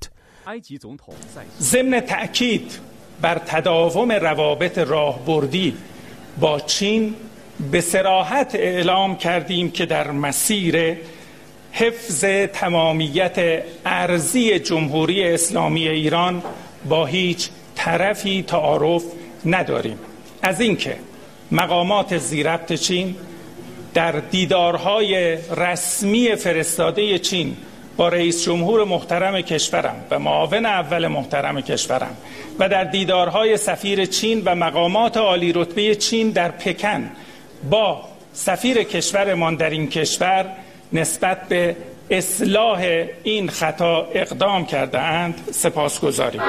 S12: ضمن تأکید بر تداوم روابط راهبردی با چین به صراحت اعلام کردیم که در مسیر حفظ تمامیت ارضی جمهوری اسلامی ایران با هیچ طرفی تعارف نداریم. از اینکه مقامات ذی‌ربط چین در دیدارهای رسمی فرستاده چین با رئیس جمهور محترم کشورم و معاون اول محترم کشورم و در دیدارهای سفیر چین و مقامات عالی رتبه چین در پکن با سفیر کشورمان در این کشور نسبت به اصلاح این خطا اقدام کرده اند سپاسگزاریم.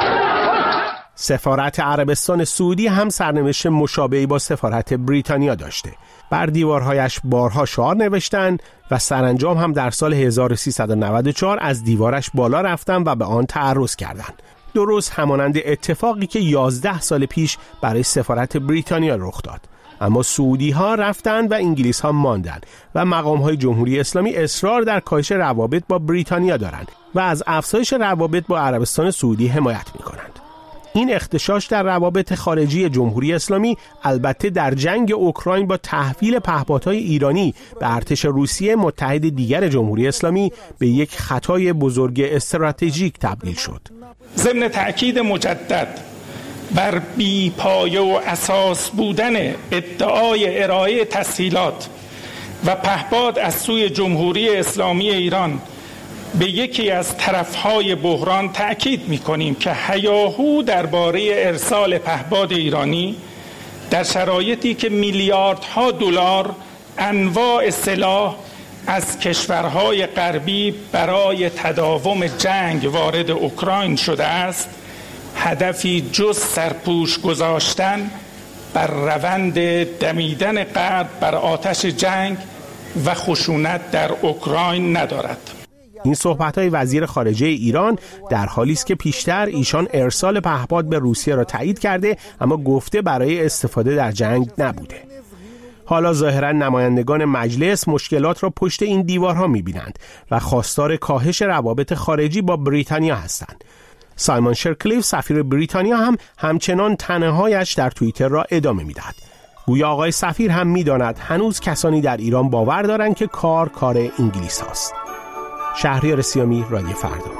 S9: سفارت عربستان سعودی هم سرنوشت مشابهی با سفارت بریتانیا داشته. بر دیوارهایش بارها شعار نوشتند و سرانجام هم در سال هزار و سیصد و نود و چهار از دیوارش بالا رفتند و به آن تعرض کردند. درست همانند اتفاقی که یازده سال پیش برای سفارت بریتانیا رخ داد. اما سعودی ها رفتند و انگلیس ها ماندند و مقام های جمهوری اسلامی اصرار در کاهش روابط با بریتانیا دارند و از افزایش روابط با عربستان سعودی حمایت می کنند. این اختشاش در روابط خارجی جمهوری اسلامی البته در جنگ اوکراین با تحویل پهپادهای ایرانی به ارتش روسیه متحد دیگر جمهوری اسلامی به یک خطای بزرگ استراتژیک تبدیل شد.
S12: ضمن تأکید مجدد بر بی پایه و اساس بودن ادعای ارائه تسهیلات و پهپاد از سوی جمهوری اسلامی ایران به یکی از طرفهای بحران تأکید می‌کنیم که هیاهو درباره ارسال پهپاد ایرانی در شرایطی که میلیاردها دلار انواع سلاح از کشورهای غربی برای تداوم جنگ وارد اوکراین شده است، هدفی جز سرپوش گذاشتن بر روند دمیدن غرب بر آتش جنگ و خشونت در اوکراین ندارد.
S9: این صحبت‌های وزیر خارجه ایران در حالی است که پیشتر ایشان ارسال پهپاد به روسیه را تایید کرده اما گفته برای استفاده در جنگ نبوده. حالا ظاهراً نمایندگان مجلس مشکلات را پشت این دیوارها می‌بینند و خواستار کاهش روابط خارجی با بریتانیا هستند. سایمون شرکلیف سفیر بریتانیا هم همچنان طعنه‌هایش در توییتر را ادامه می‌دهد. گویا آقای سفیر هم می‌داند هنوز کسانی در ایران باور دارند که کار کار انگلیس هاست. شهریار سیامی، رادیو فردا.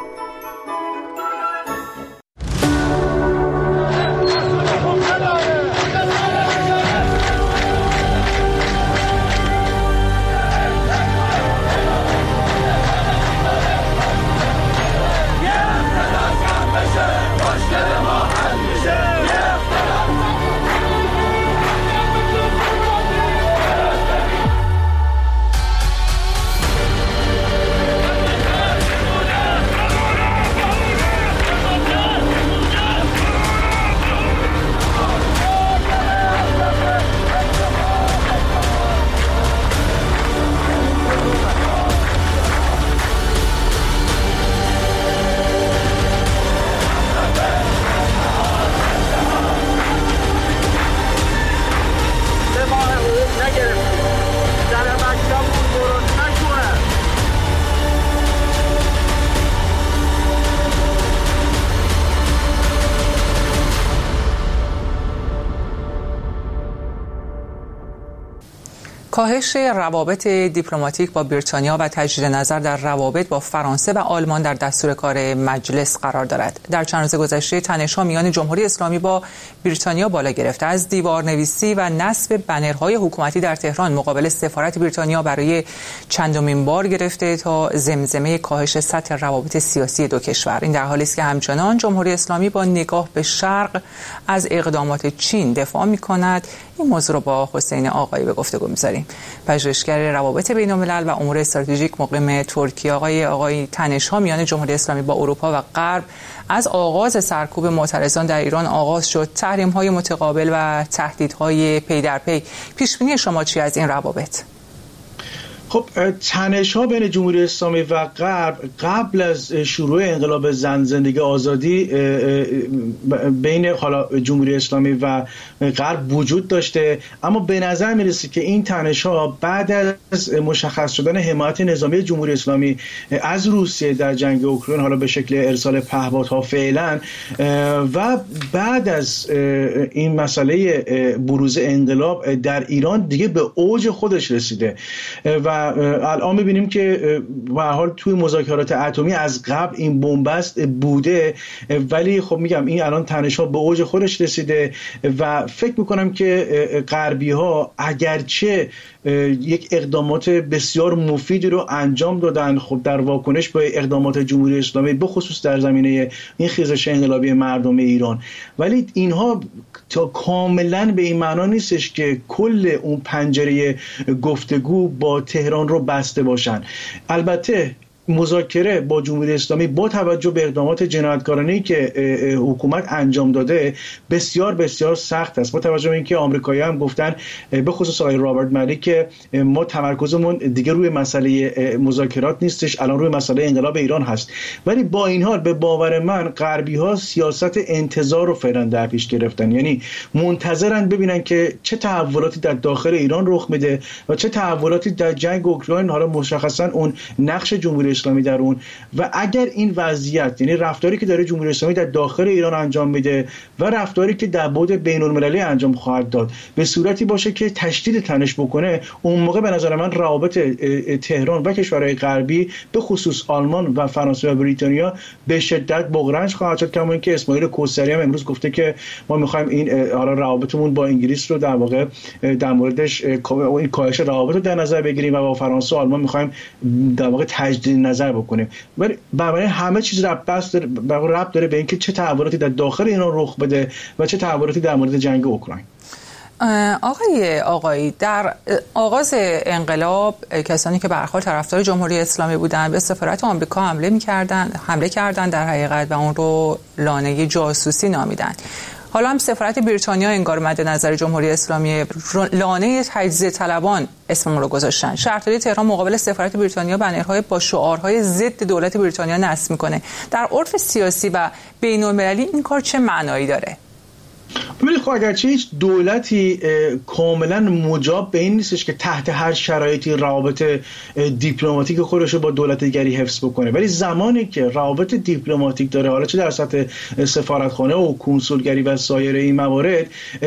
S1: کاهش روابط دیپلماتیک با بریتانیا و تجدید نظر در روابط با فرانسه و آلمان در دستور کار مجلس قرار دارد. در چند روز گذشته تنش‌ها میان جمهوری اسلامی با بریتانیا بالا گرفته. از دیوارنویسی و نصب بنرهای حکومتی در تهران مقابل سفارت بریتانیا برای چندمین بار گرفته تا زمزمه کاهش سطح روابط سیاسی دو کشور. این در حالی است که همچنان جمهوری اسلامی با نگاه به شرق از اقدامات چین دفاع می‌کند. این موضوع را با حسین آقایی به گفتگو می‌ذاریم. پژوهشگر روابط بین‌الملل و امور استراتژیک مقیم ترکیه. آقای آقای تنش‌ها میان جمهوری اسلامی با اروپا و غرب از آغاز سرکوب معترضان در ایران آغاز شد. تحریم‌های متقابل و تهدیدهای پی در پی. پیش‌بینی شما چی از این روابط؟
S13: خب تنش‌ها بین جمهوری اسلامی و غرب قبل از شروع انقلاب زن زندگی آزادی بین حالا جمهوری اسلامی و غرب وجود داشته، اما به نظر میرسه که این تنش‌ها بعد از مشخص شدن حمایت نظامی جمهوری اسلامی از روسیه در جنگ اوکراین، حالا به شکل ارسال پهپادها فعلا، و بعد از این مسئله بروز انقلاب در ایران دیگه به اوج خودش رسیده و الان می‌بینیم که به هر حال توی مذاکرات اتمی از قبل این بنبست بوده، ولی خب میگم این الان تنش‌ها به اوج خودش رسیده و فکر می‌کنم که غربی‌ها اگرچه یک اقدامات بسیار مفیدی رو انجام دادن خب در واکنش به اقدامات جمهوری اسلامی به خصوص در زمینه این خیزش انقلابی مردم ایران، ولی اینها تا کاملا به این معنا نیستش که کل اون پنجره گفتگو با تهران رو بسته باشن. البته مذاکره با جمهوری اسلامی با توجه به اقدامات جنایتکارانه‌ای که حکومت انجام داده بسیار بسیار سخت است، با توجه به اینکه آمریکایی‌ها هم گفتن به خصوص آقای رابرت مالیک که ما تمرکزمون دیگه روی مسئله مذاکرات نیستش، الان روی مسئله انقلاب ایران هست. ولی با این حال به باور من غربی‌ها سیاست انتظار رو فعلا در پیش گرفتن، یعنی منتظرن ببینن که چه تحولاتی در داخل ایران رخ میده و چه تحولاتی در جنگ اوکراین، حالا مشخصا اون نقش جمهوری اسلامی در اون، و اگر این وضعیت یعنی رفتاری که داره جمهوری اسلامی در داخل ایران انجام میده و رفتاری که در بعد بین‌المللی انجام خواهد داد به صورتی باشه که تشدید تنش بکنه، اون موقع به نظر من روابط تهران و کشورهای غربی به خصوص آلمان و فرانسه و بریتانیا به شدت بغرنج خواهد شد. کما اینکه اسماعیل کوثری هم امروز گفته که ما می‌خوایم این حالا روابطمون با انگلیس رو در واقع در موردش این کاهش روابط رو در نظر بگیریم و با فرانسه و آلمان می‌خوایم در واقع تجدید نظر بکنیم. ولی برای همه چیز ربط داره ربط داره به اینکه چه تحولاتی در داخل ایران رخ بده و چه تحولاتی در مورد جنگ اوکراین.
S1: آقای آقایی، در آغاز انقلاب کسانی که به هر حال طرفدار جمهوری اسلامی بودند به سفارت آمریکا حمله می‌کردند، حمله کردند در حقیقت و اون رو لانه جاسوسی نامیدند. حالا هم سفارت بریتانیا انگار مد نظر جمهوری اسلامی لانه تجزیه طلبان اسم رو گذاشتن. شهرداری تهران مقابل سفارت بریتانیا بنرهای با شعارهای ضد دولت بریتانیا نصب میکنه. در عرف سیاسی و بین‌المللی این کار چه معنایی داره؟
S13: ولی خب اگرچه هیچ دولتی کاملا مجاب به این نیستش که تحت هر شرایطی روابط دیپلماتیک خودش رو با دولت دیگری حفظ بکنه، ولی زمانی که روابط دیپلماتیک داره، حالا چه در سطح سفارتخانه و کنسولگری و سایر این موارد،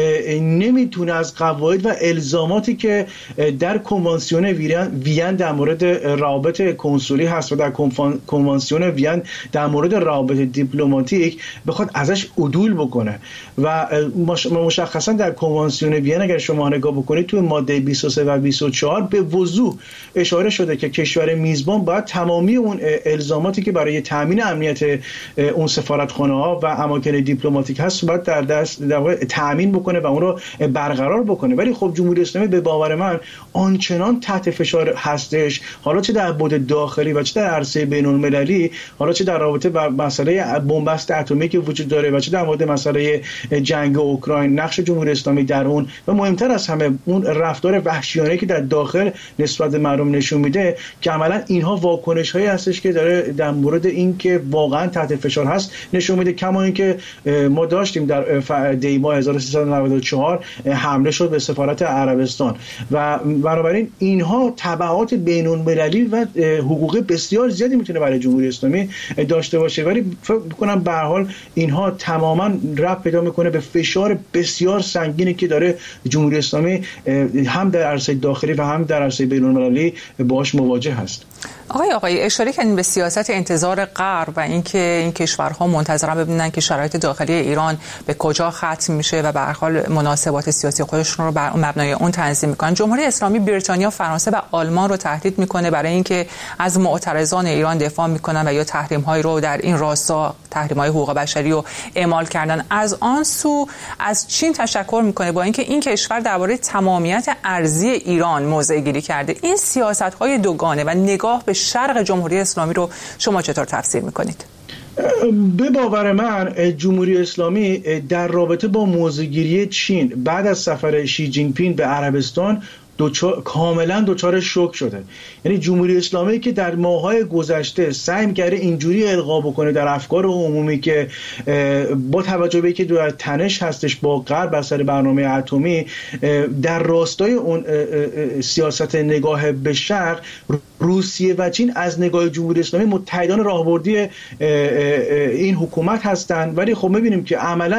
S13: نمیتونه از قواعد و الزاماتی که در کنوانسیون وین در مورد روابط کنسولی هست و در کنوانسیون وین در مورد روابط دیپلماتیک بخواد ازش عدول بکنه. و مشخصا در کنوانسیون وین اگر شما نگاه بکنید توی ماده بیست و سه و بیست و چهار به وضوح اشاره شده که کشور میزبان باید تمامی اون الزاماتی که برای تامین امنیت اون سفارتخانه‌ها و اماکن دیپلماتیک هست باید در دست در واقع تامین بکنه و اون رو برقرار بکنه. ولی خب جمهوری اسلامی به باور من آنچنان تحت فشار هستش، حالا چه در بعد داخلی و چه در عرصه بین‌المللی، حالا چه در رابطه با مسئله بنبست اتمی که وجود داره و چه در مورد مسئله جنگ اوکراین، نقش جمهوری اسلامی در اون، و مهمتر از همه اون رفتار وحشیانه که در داخل نسبت به مردم نشون میده که عملا اینها واکنش‌هایی هستش که داره در مورد این که واقعا تحت فشار هست نشون میده. کما اینکه ما داشتیم در دی ماه هزار و سیصد و نود و چهار حمله شد به سفارت عربستان و بنابراین اینها تبعات بین‌المللی و حقوقی بسیار زیادی میتونه برای جمهوری اسلامی داشته باشه، ولی فکر می‌کنم به هر حال اینها تماما ربط پیدا میکنه به فشار بسیار سنگینی که داره جمهوری اسلامی هم در عرصه داخلی و هم در عرصه بین‌المللی باهاش مواجه هست.
S1: آقای آقای اشاره کردین به سیاست انتظار غرب و اینکه این کشورها منتظرن ببینن که شرایط داخلی ایران به کجا ختم میشه و به هر حال مناسبات سیاسی خودشون رو بر مبنای اون تنظیم میکنن. جمهوری اسلامی بریتانیا، فرانسه و آلمان رو تهدید میکنه برای اینکه از معترضان ایران دفاع میکنن و یا تحریم‌هایی رو در این راستا، تحریم‌های حقوق بشری رو اعمال کردن. از آن سو از چین تشکر میکنه با اینکه این کشور درباره تمامیت ارضی ایران موضع گیری کرده. این سیاست‌های دوگانه و نگاه به شرق جمهوری اسلامی رو شما چطور تفسیر میکنید؟
S13: به باور من جمهوری اسلامی در رابطه با موضع‌گیری چین بعد از سفر شی جین پینگ به عربستان دوچار، کاملا دوچار شوک شده. یعنی جمهوری اسلامی که در ماه‌های گذشته سعی می‌کرده اینجوری القا بکنه در افکار عمومی که با توجه به اینکه در تنش هستش با غرب بر سر برنامه اتمی، در راستای اون سیاست نگاه به شرق، روسیه و چین از نگاه جمهوری اسلامی متحدان راهبردی این حکومت هستند، ولی خب می‌بینیم که عملاً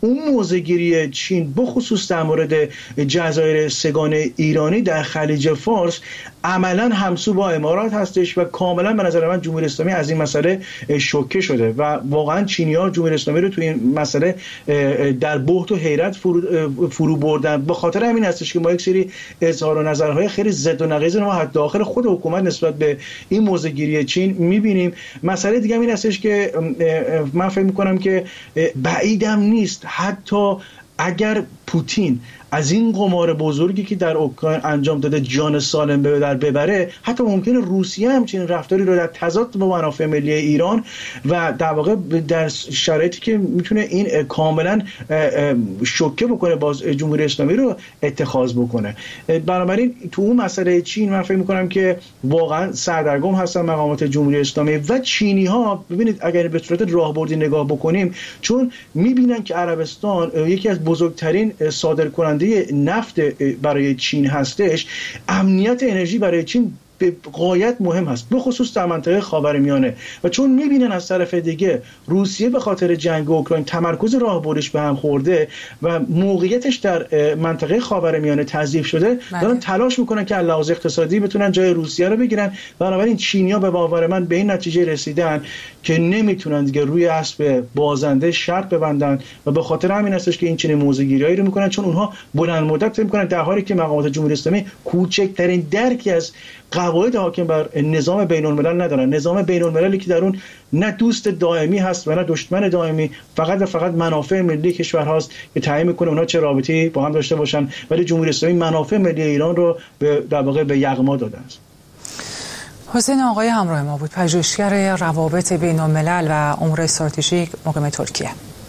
S13: اون موضع‌گیری چین بخصوص در مورد جزایر سگان ایرانی در خلیج فارس عملا همسو با امارات هستش و کاملا به نظر من جمهوری اسلامی از این مسئله شوکه شده و واقعا چینی‌ها جمهوری اسلامی رو توی این مسئله در بهت و حیرت فرو, فرو بردن. به خاطر همین هستش که ما یک سری اظهار و نظرهای خیلی ضد و نقیض ما حتی داخل خود حکومت نسبت به این موضع‌گیری چین می‌بینیم. مسئله دیگه این هستش که من فکر می‌کنم که بعیدم نیست حتی اگر پوتین از این قمار بزرگی که در اوکراین انجام داده جان سالم به در ببره، حتی ممکنه روسیه همچین رفتاری رو در تضاد با منافع ملی ایران و در واقع در شرایطی که میتونه این کاملا شوکه بکنه باز جمهوری اسلامی رو اتخاذ بکنه. بنابراین تو اون مسئله چین من فکر میکنم که واقعا سردرگم هستن مقامات جمهوری اسلامی و چینی ها. ببینید اگر به صورت راهبردی نگاه بکنیم، چون میبینن که عربستان یکی از بزرگترین صادرکننده نفت برای چین هستش، امنیت انرژی برای چین به غایت مهم هست، به خصوص در منطقه خاورمیانه. و چون میبینن از طرف دیگه روسیه به خاطر جنگ اوکراین تمرکز راهبردش به هم خورده و موقعیتش در منطقه خاورمیانه تضعیف شده، دارن تلاش میکنن که از لحاظ اقتصادی بتونن جای روسیه رو بگیرن. بنابراین چینی‌ها به باور من به این نتیجه رسیدن که نمیتونن دیگه روی اسب بازنده شرط ببندن و به خاطر همین هستش که این چنین موضع‌گیریایی رو میکنن، چون اونها بلند مدت فکر میکنن در حالی که مقامات جمهوری اسلامی کوچکترین درکی از قواعد حاکم بر نظام بین الملل ندارن. نظام بین المللی که در اون نه دوست دائمی هست و نه دشمن دائمی، فقط و فقط منافع ملی کشورهاست که تعیین میکنه اونها چه رابطه‌ای با هم داشته باشن، ولی جمهوری اسلامی منافع ملی ایران رو به در واقع به یغما داده است.
S1: حسین آقای همراه ما بود، پژوهشگر روابط بین الملل و امور استراتژیک مقیم ترکیه.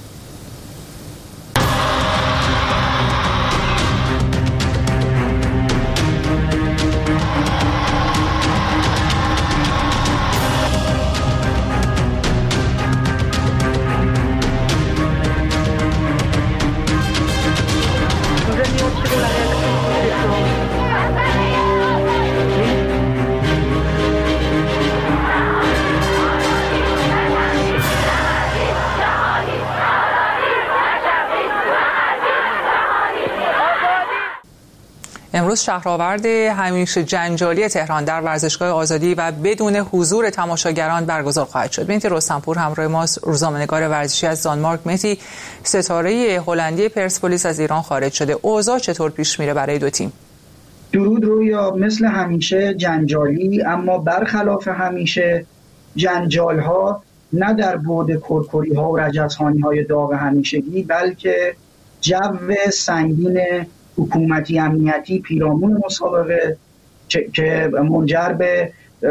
S1: امروز شهرآورد همیشه جنجالی تهران در ورزشگاه آزادی و بدون حضور تماشاگران برگزار خواهد شد. مهدی رستمپور همراه ماست، روزنامه‌نگار ورزشی از دانمارک. مهدی، ستاره هلندی پرسپولیس از ایران خارج شده، اوضاع چطور پیش میره برای دو تیم؟
S14: درود رویا. مثل همیشه جنجالی، اما برخلاف همیشه جنجال‌ها نه در بعد کرکری‌ها و رجزخوانی‌های داغ همیشگی، بلکه جو سنگین حکومتی امنیتی پیرامون مسابقه که منجر به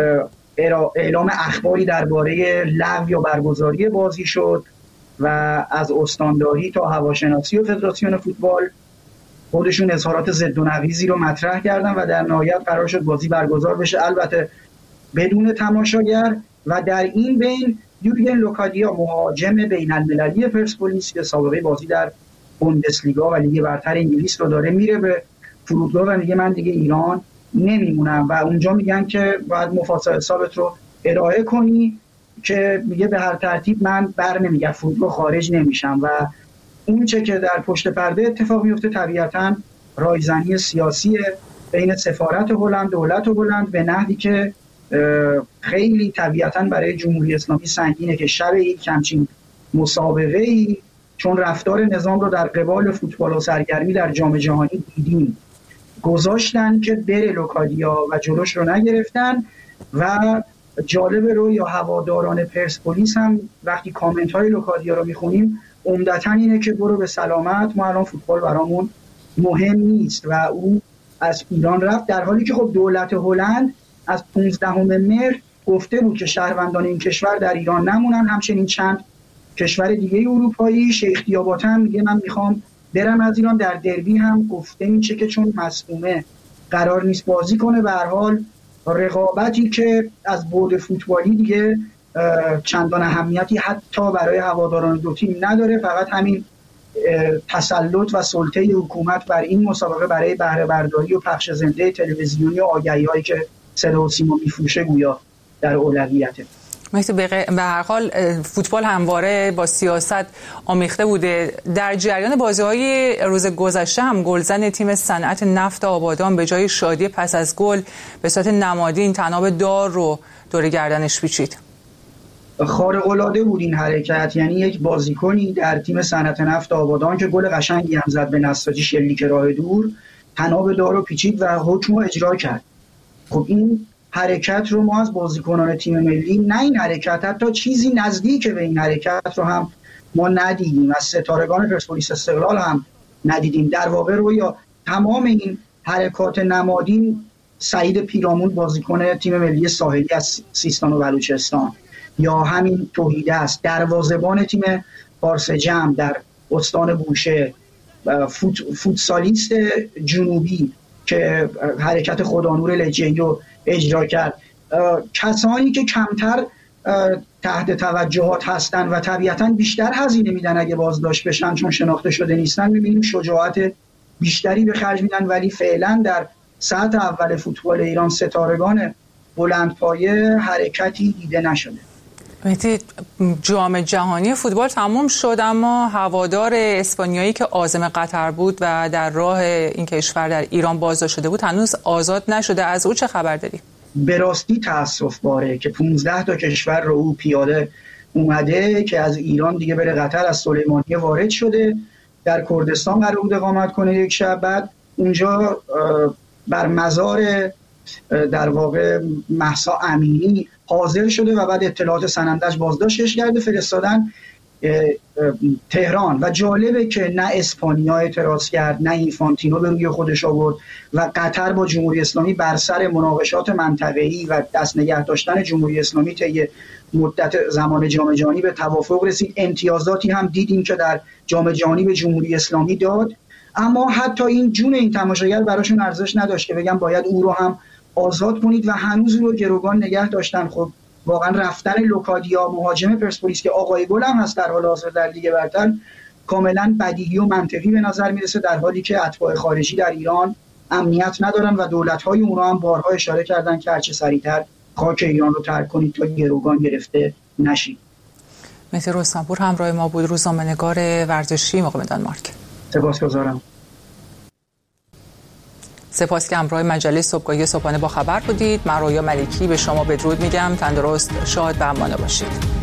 S14: اعلام اخباری درباره لغو یا برگزاری بازی شد و از استانداری تا هواشناسی و فدراسیون فوتبال خودشون اظهارات ضد و نقیضی رو مطرح کردن و در نهایت قرار شد بازی برگزار بشه، البته بدون تماشاگر. و در این بین یورگن لوکادیا، مهاجم بین المللی پرسپولیس که سابقه بازی در بوندسلیگا و لیگ برتر انگلیس رو داره، میره به فرودگاه و میگه من دیگه ایران نمیمونم و اونجا میگن که باید مفاصل حسابت رو ارائه کنی، که میگه به هر ترتیب من بر نمیگم، فرودگاه خارج نمیشم. و اون چه که در پشت پرده اتفاق میفته طبیعتاً رایزنی سیاسی بین سفارت هلند، دولت هلند، به نحوی که خیلی طبیعتاً برای جمهوری اسلامی سنگینه که شب یک همچین مسابقه‌ای، چون رفتار نظام رو در قبال فوتبال و سرگرمی در جام جهانی دیدیم، گذاشتن که بره لوکادیا و جلوش رو نگرفتن. و جالب رو یا هواداران پرسپولیس هم وقتی کامنت های لوکادیا رو میخونیم عمدتاً اینه که برو به سلامت، ما الان فوتبال برامون مهم نیست و اون از ایران رفت، در حالی که خب دولت هلند از پانزدهم مهر گفته بود که شهروندان این کشور در ایران نمونن. همچنین چند کشور دیگه اروپایی، شیخ دیابات هم میگه من میخوام برم از ایران. در دربی هم گفته میشه که چون مصدومه قرار نیست بازی کنه. به هر حال رقابتی که از بعد فوتبالی دیگه چندان اهمیتی حتی برای هواداران دو تیم نداره، فقط همین تسلط و سلطه حکومت بر این مسابقه برای بهره برداری و پخش زنده تلویزیونی و آگهی‌هایی که صدا و سیما میفروشه گویا در اولویته.
S1: به هر حال فوتبال همواره با سیاست آمیخته بوده. در جریان بازی‌های روز گذشته هم گلزن تیم صنعت نفت آبادان به جای شادی پس از گل به صورت نمادین طناب دار رو دور گردنش پیچید.
S14: خارق‌العاده بود این حرکت، یعنی یک بازیکنی در تیم صنعت نفت آبادان که گل قشنگی هم زد به نساجی شلیک راه دور، طناب دار رو پیچید و حکم رو اجرا کرد. خب این حرکت رو ما از بازیکنان تیم ملی، نه این حرکت، حتی چیزی نزدیک به این حرکت رو هم ما ندیدیم، از ستارگان پرسپولیس استقلال هم ندیدیم. در واقع رو یا تمام این حرکات نمادین سعید پیرامون بازیکن تیم ملی ساحلی از سیستان و بلوچستان، یا همین توحیده است دروازه‌بان تیم فارس جمع در استان بوشهر، فوت، فوتسالیست جنوبی که حرکت خدانور لجهی رو اجرا کرد، کسانی که کمتر تحت توجهات هستن و طبیعتاً بیشتر هزینه میدن اگه بازداشت بشن چون شناخته شده نیستن، میبینیم شجاعت بیشتری به خرج میدن، ولی فعلا در سطح اول فوتبال ایران ستارگان بلندپایه حرکتی دیده نشده.
S1: مهدی، جام جهانی فوتبال تموم شد اما هوادار اسپانیایی که عازم قطر بود و در راه این کشور در ایران بازداشت شده بود هنوز آزاد نشده. از او چه خبر داری؟
S14: به راستی تأسف باره که پانزده تا کشور رو او پیاده اومده که از ایران دیگه بره قطر، از سلیمانیه وارد شده، در کردستان قرار بود اقامت کنه یک شب، بعد اونجا بر مزار در واقع مهسا امینی حاضر شده و بعد اطلاعات سنندج بازداشتش کرده فرستادن تهران. و جالبه که نه اسپانیا اعتراض کرد، نه اینفانتینو به روی خودش آورد و قطر با جمهوری اسلامی بر سر مناقشات منطقه‌ای و دست نگه داشتن جمهوری اسلامی طی مدت زمان جام جهانی به توافق رسید. امتیازاتی هم دیدیم که در جام جهانی به جمهوری اسلامی داد، اما حتی این جون این تماشاگر براشون ارزش نداشت که بگم باید او رو هم آزاد کنید و هنوز رو گروگان نگه داشتن. خب واقعا رفتن لوکادیا مهاجم پرسپولیس که آقای گل هم هست در حال حاضر در لیگ برتر کاملا بدیهی و منطقی به نظر میرسه، در حالی که اتباع خارجی در ایران امنیت ندارن و دولت‌های اونها هم بارها اشاره کردن که هرچه سریعتر خاک ایران رو ترک کنید تا گروگان گرفته نشید.
S1: مهدی رستمپور همراه ما بود، روزنامه‌نگار ورزشی موقع دانمارک.
S14: سپاسگزارم.
S1: سپاس که همراه مجله صبحگاهی صبحانه با خبر بودید. من رویا ملکی به شما بدرود میگم. تندرست، شاد و امانه باشید.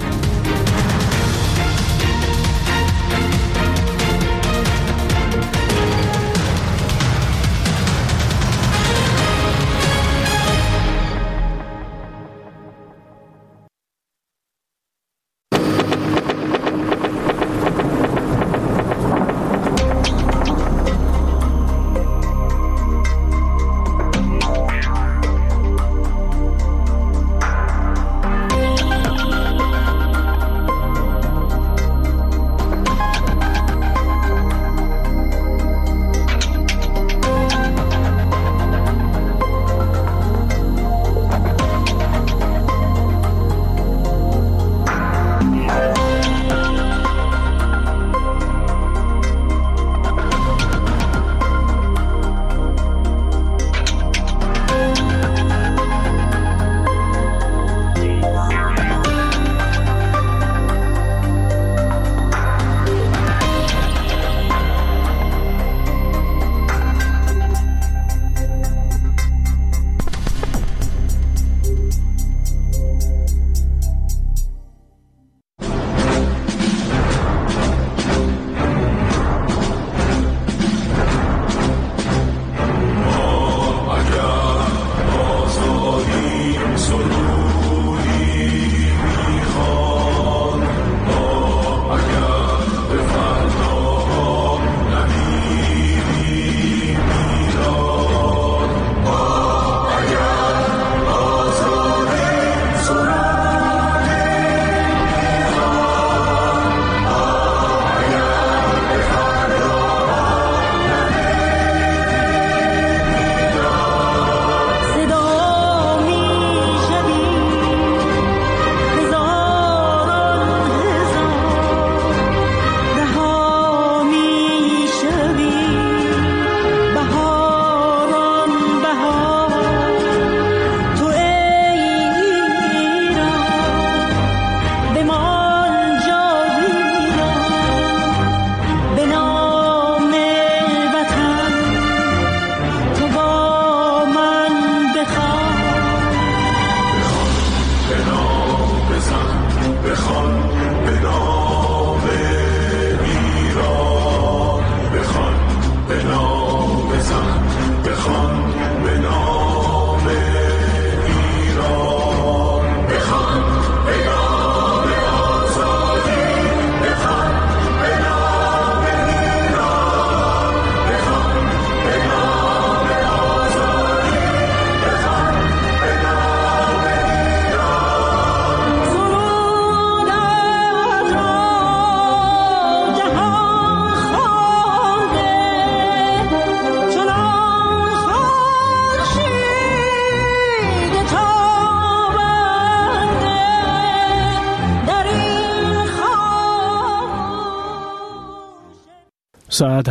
S9: ساعت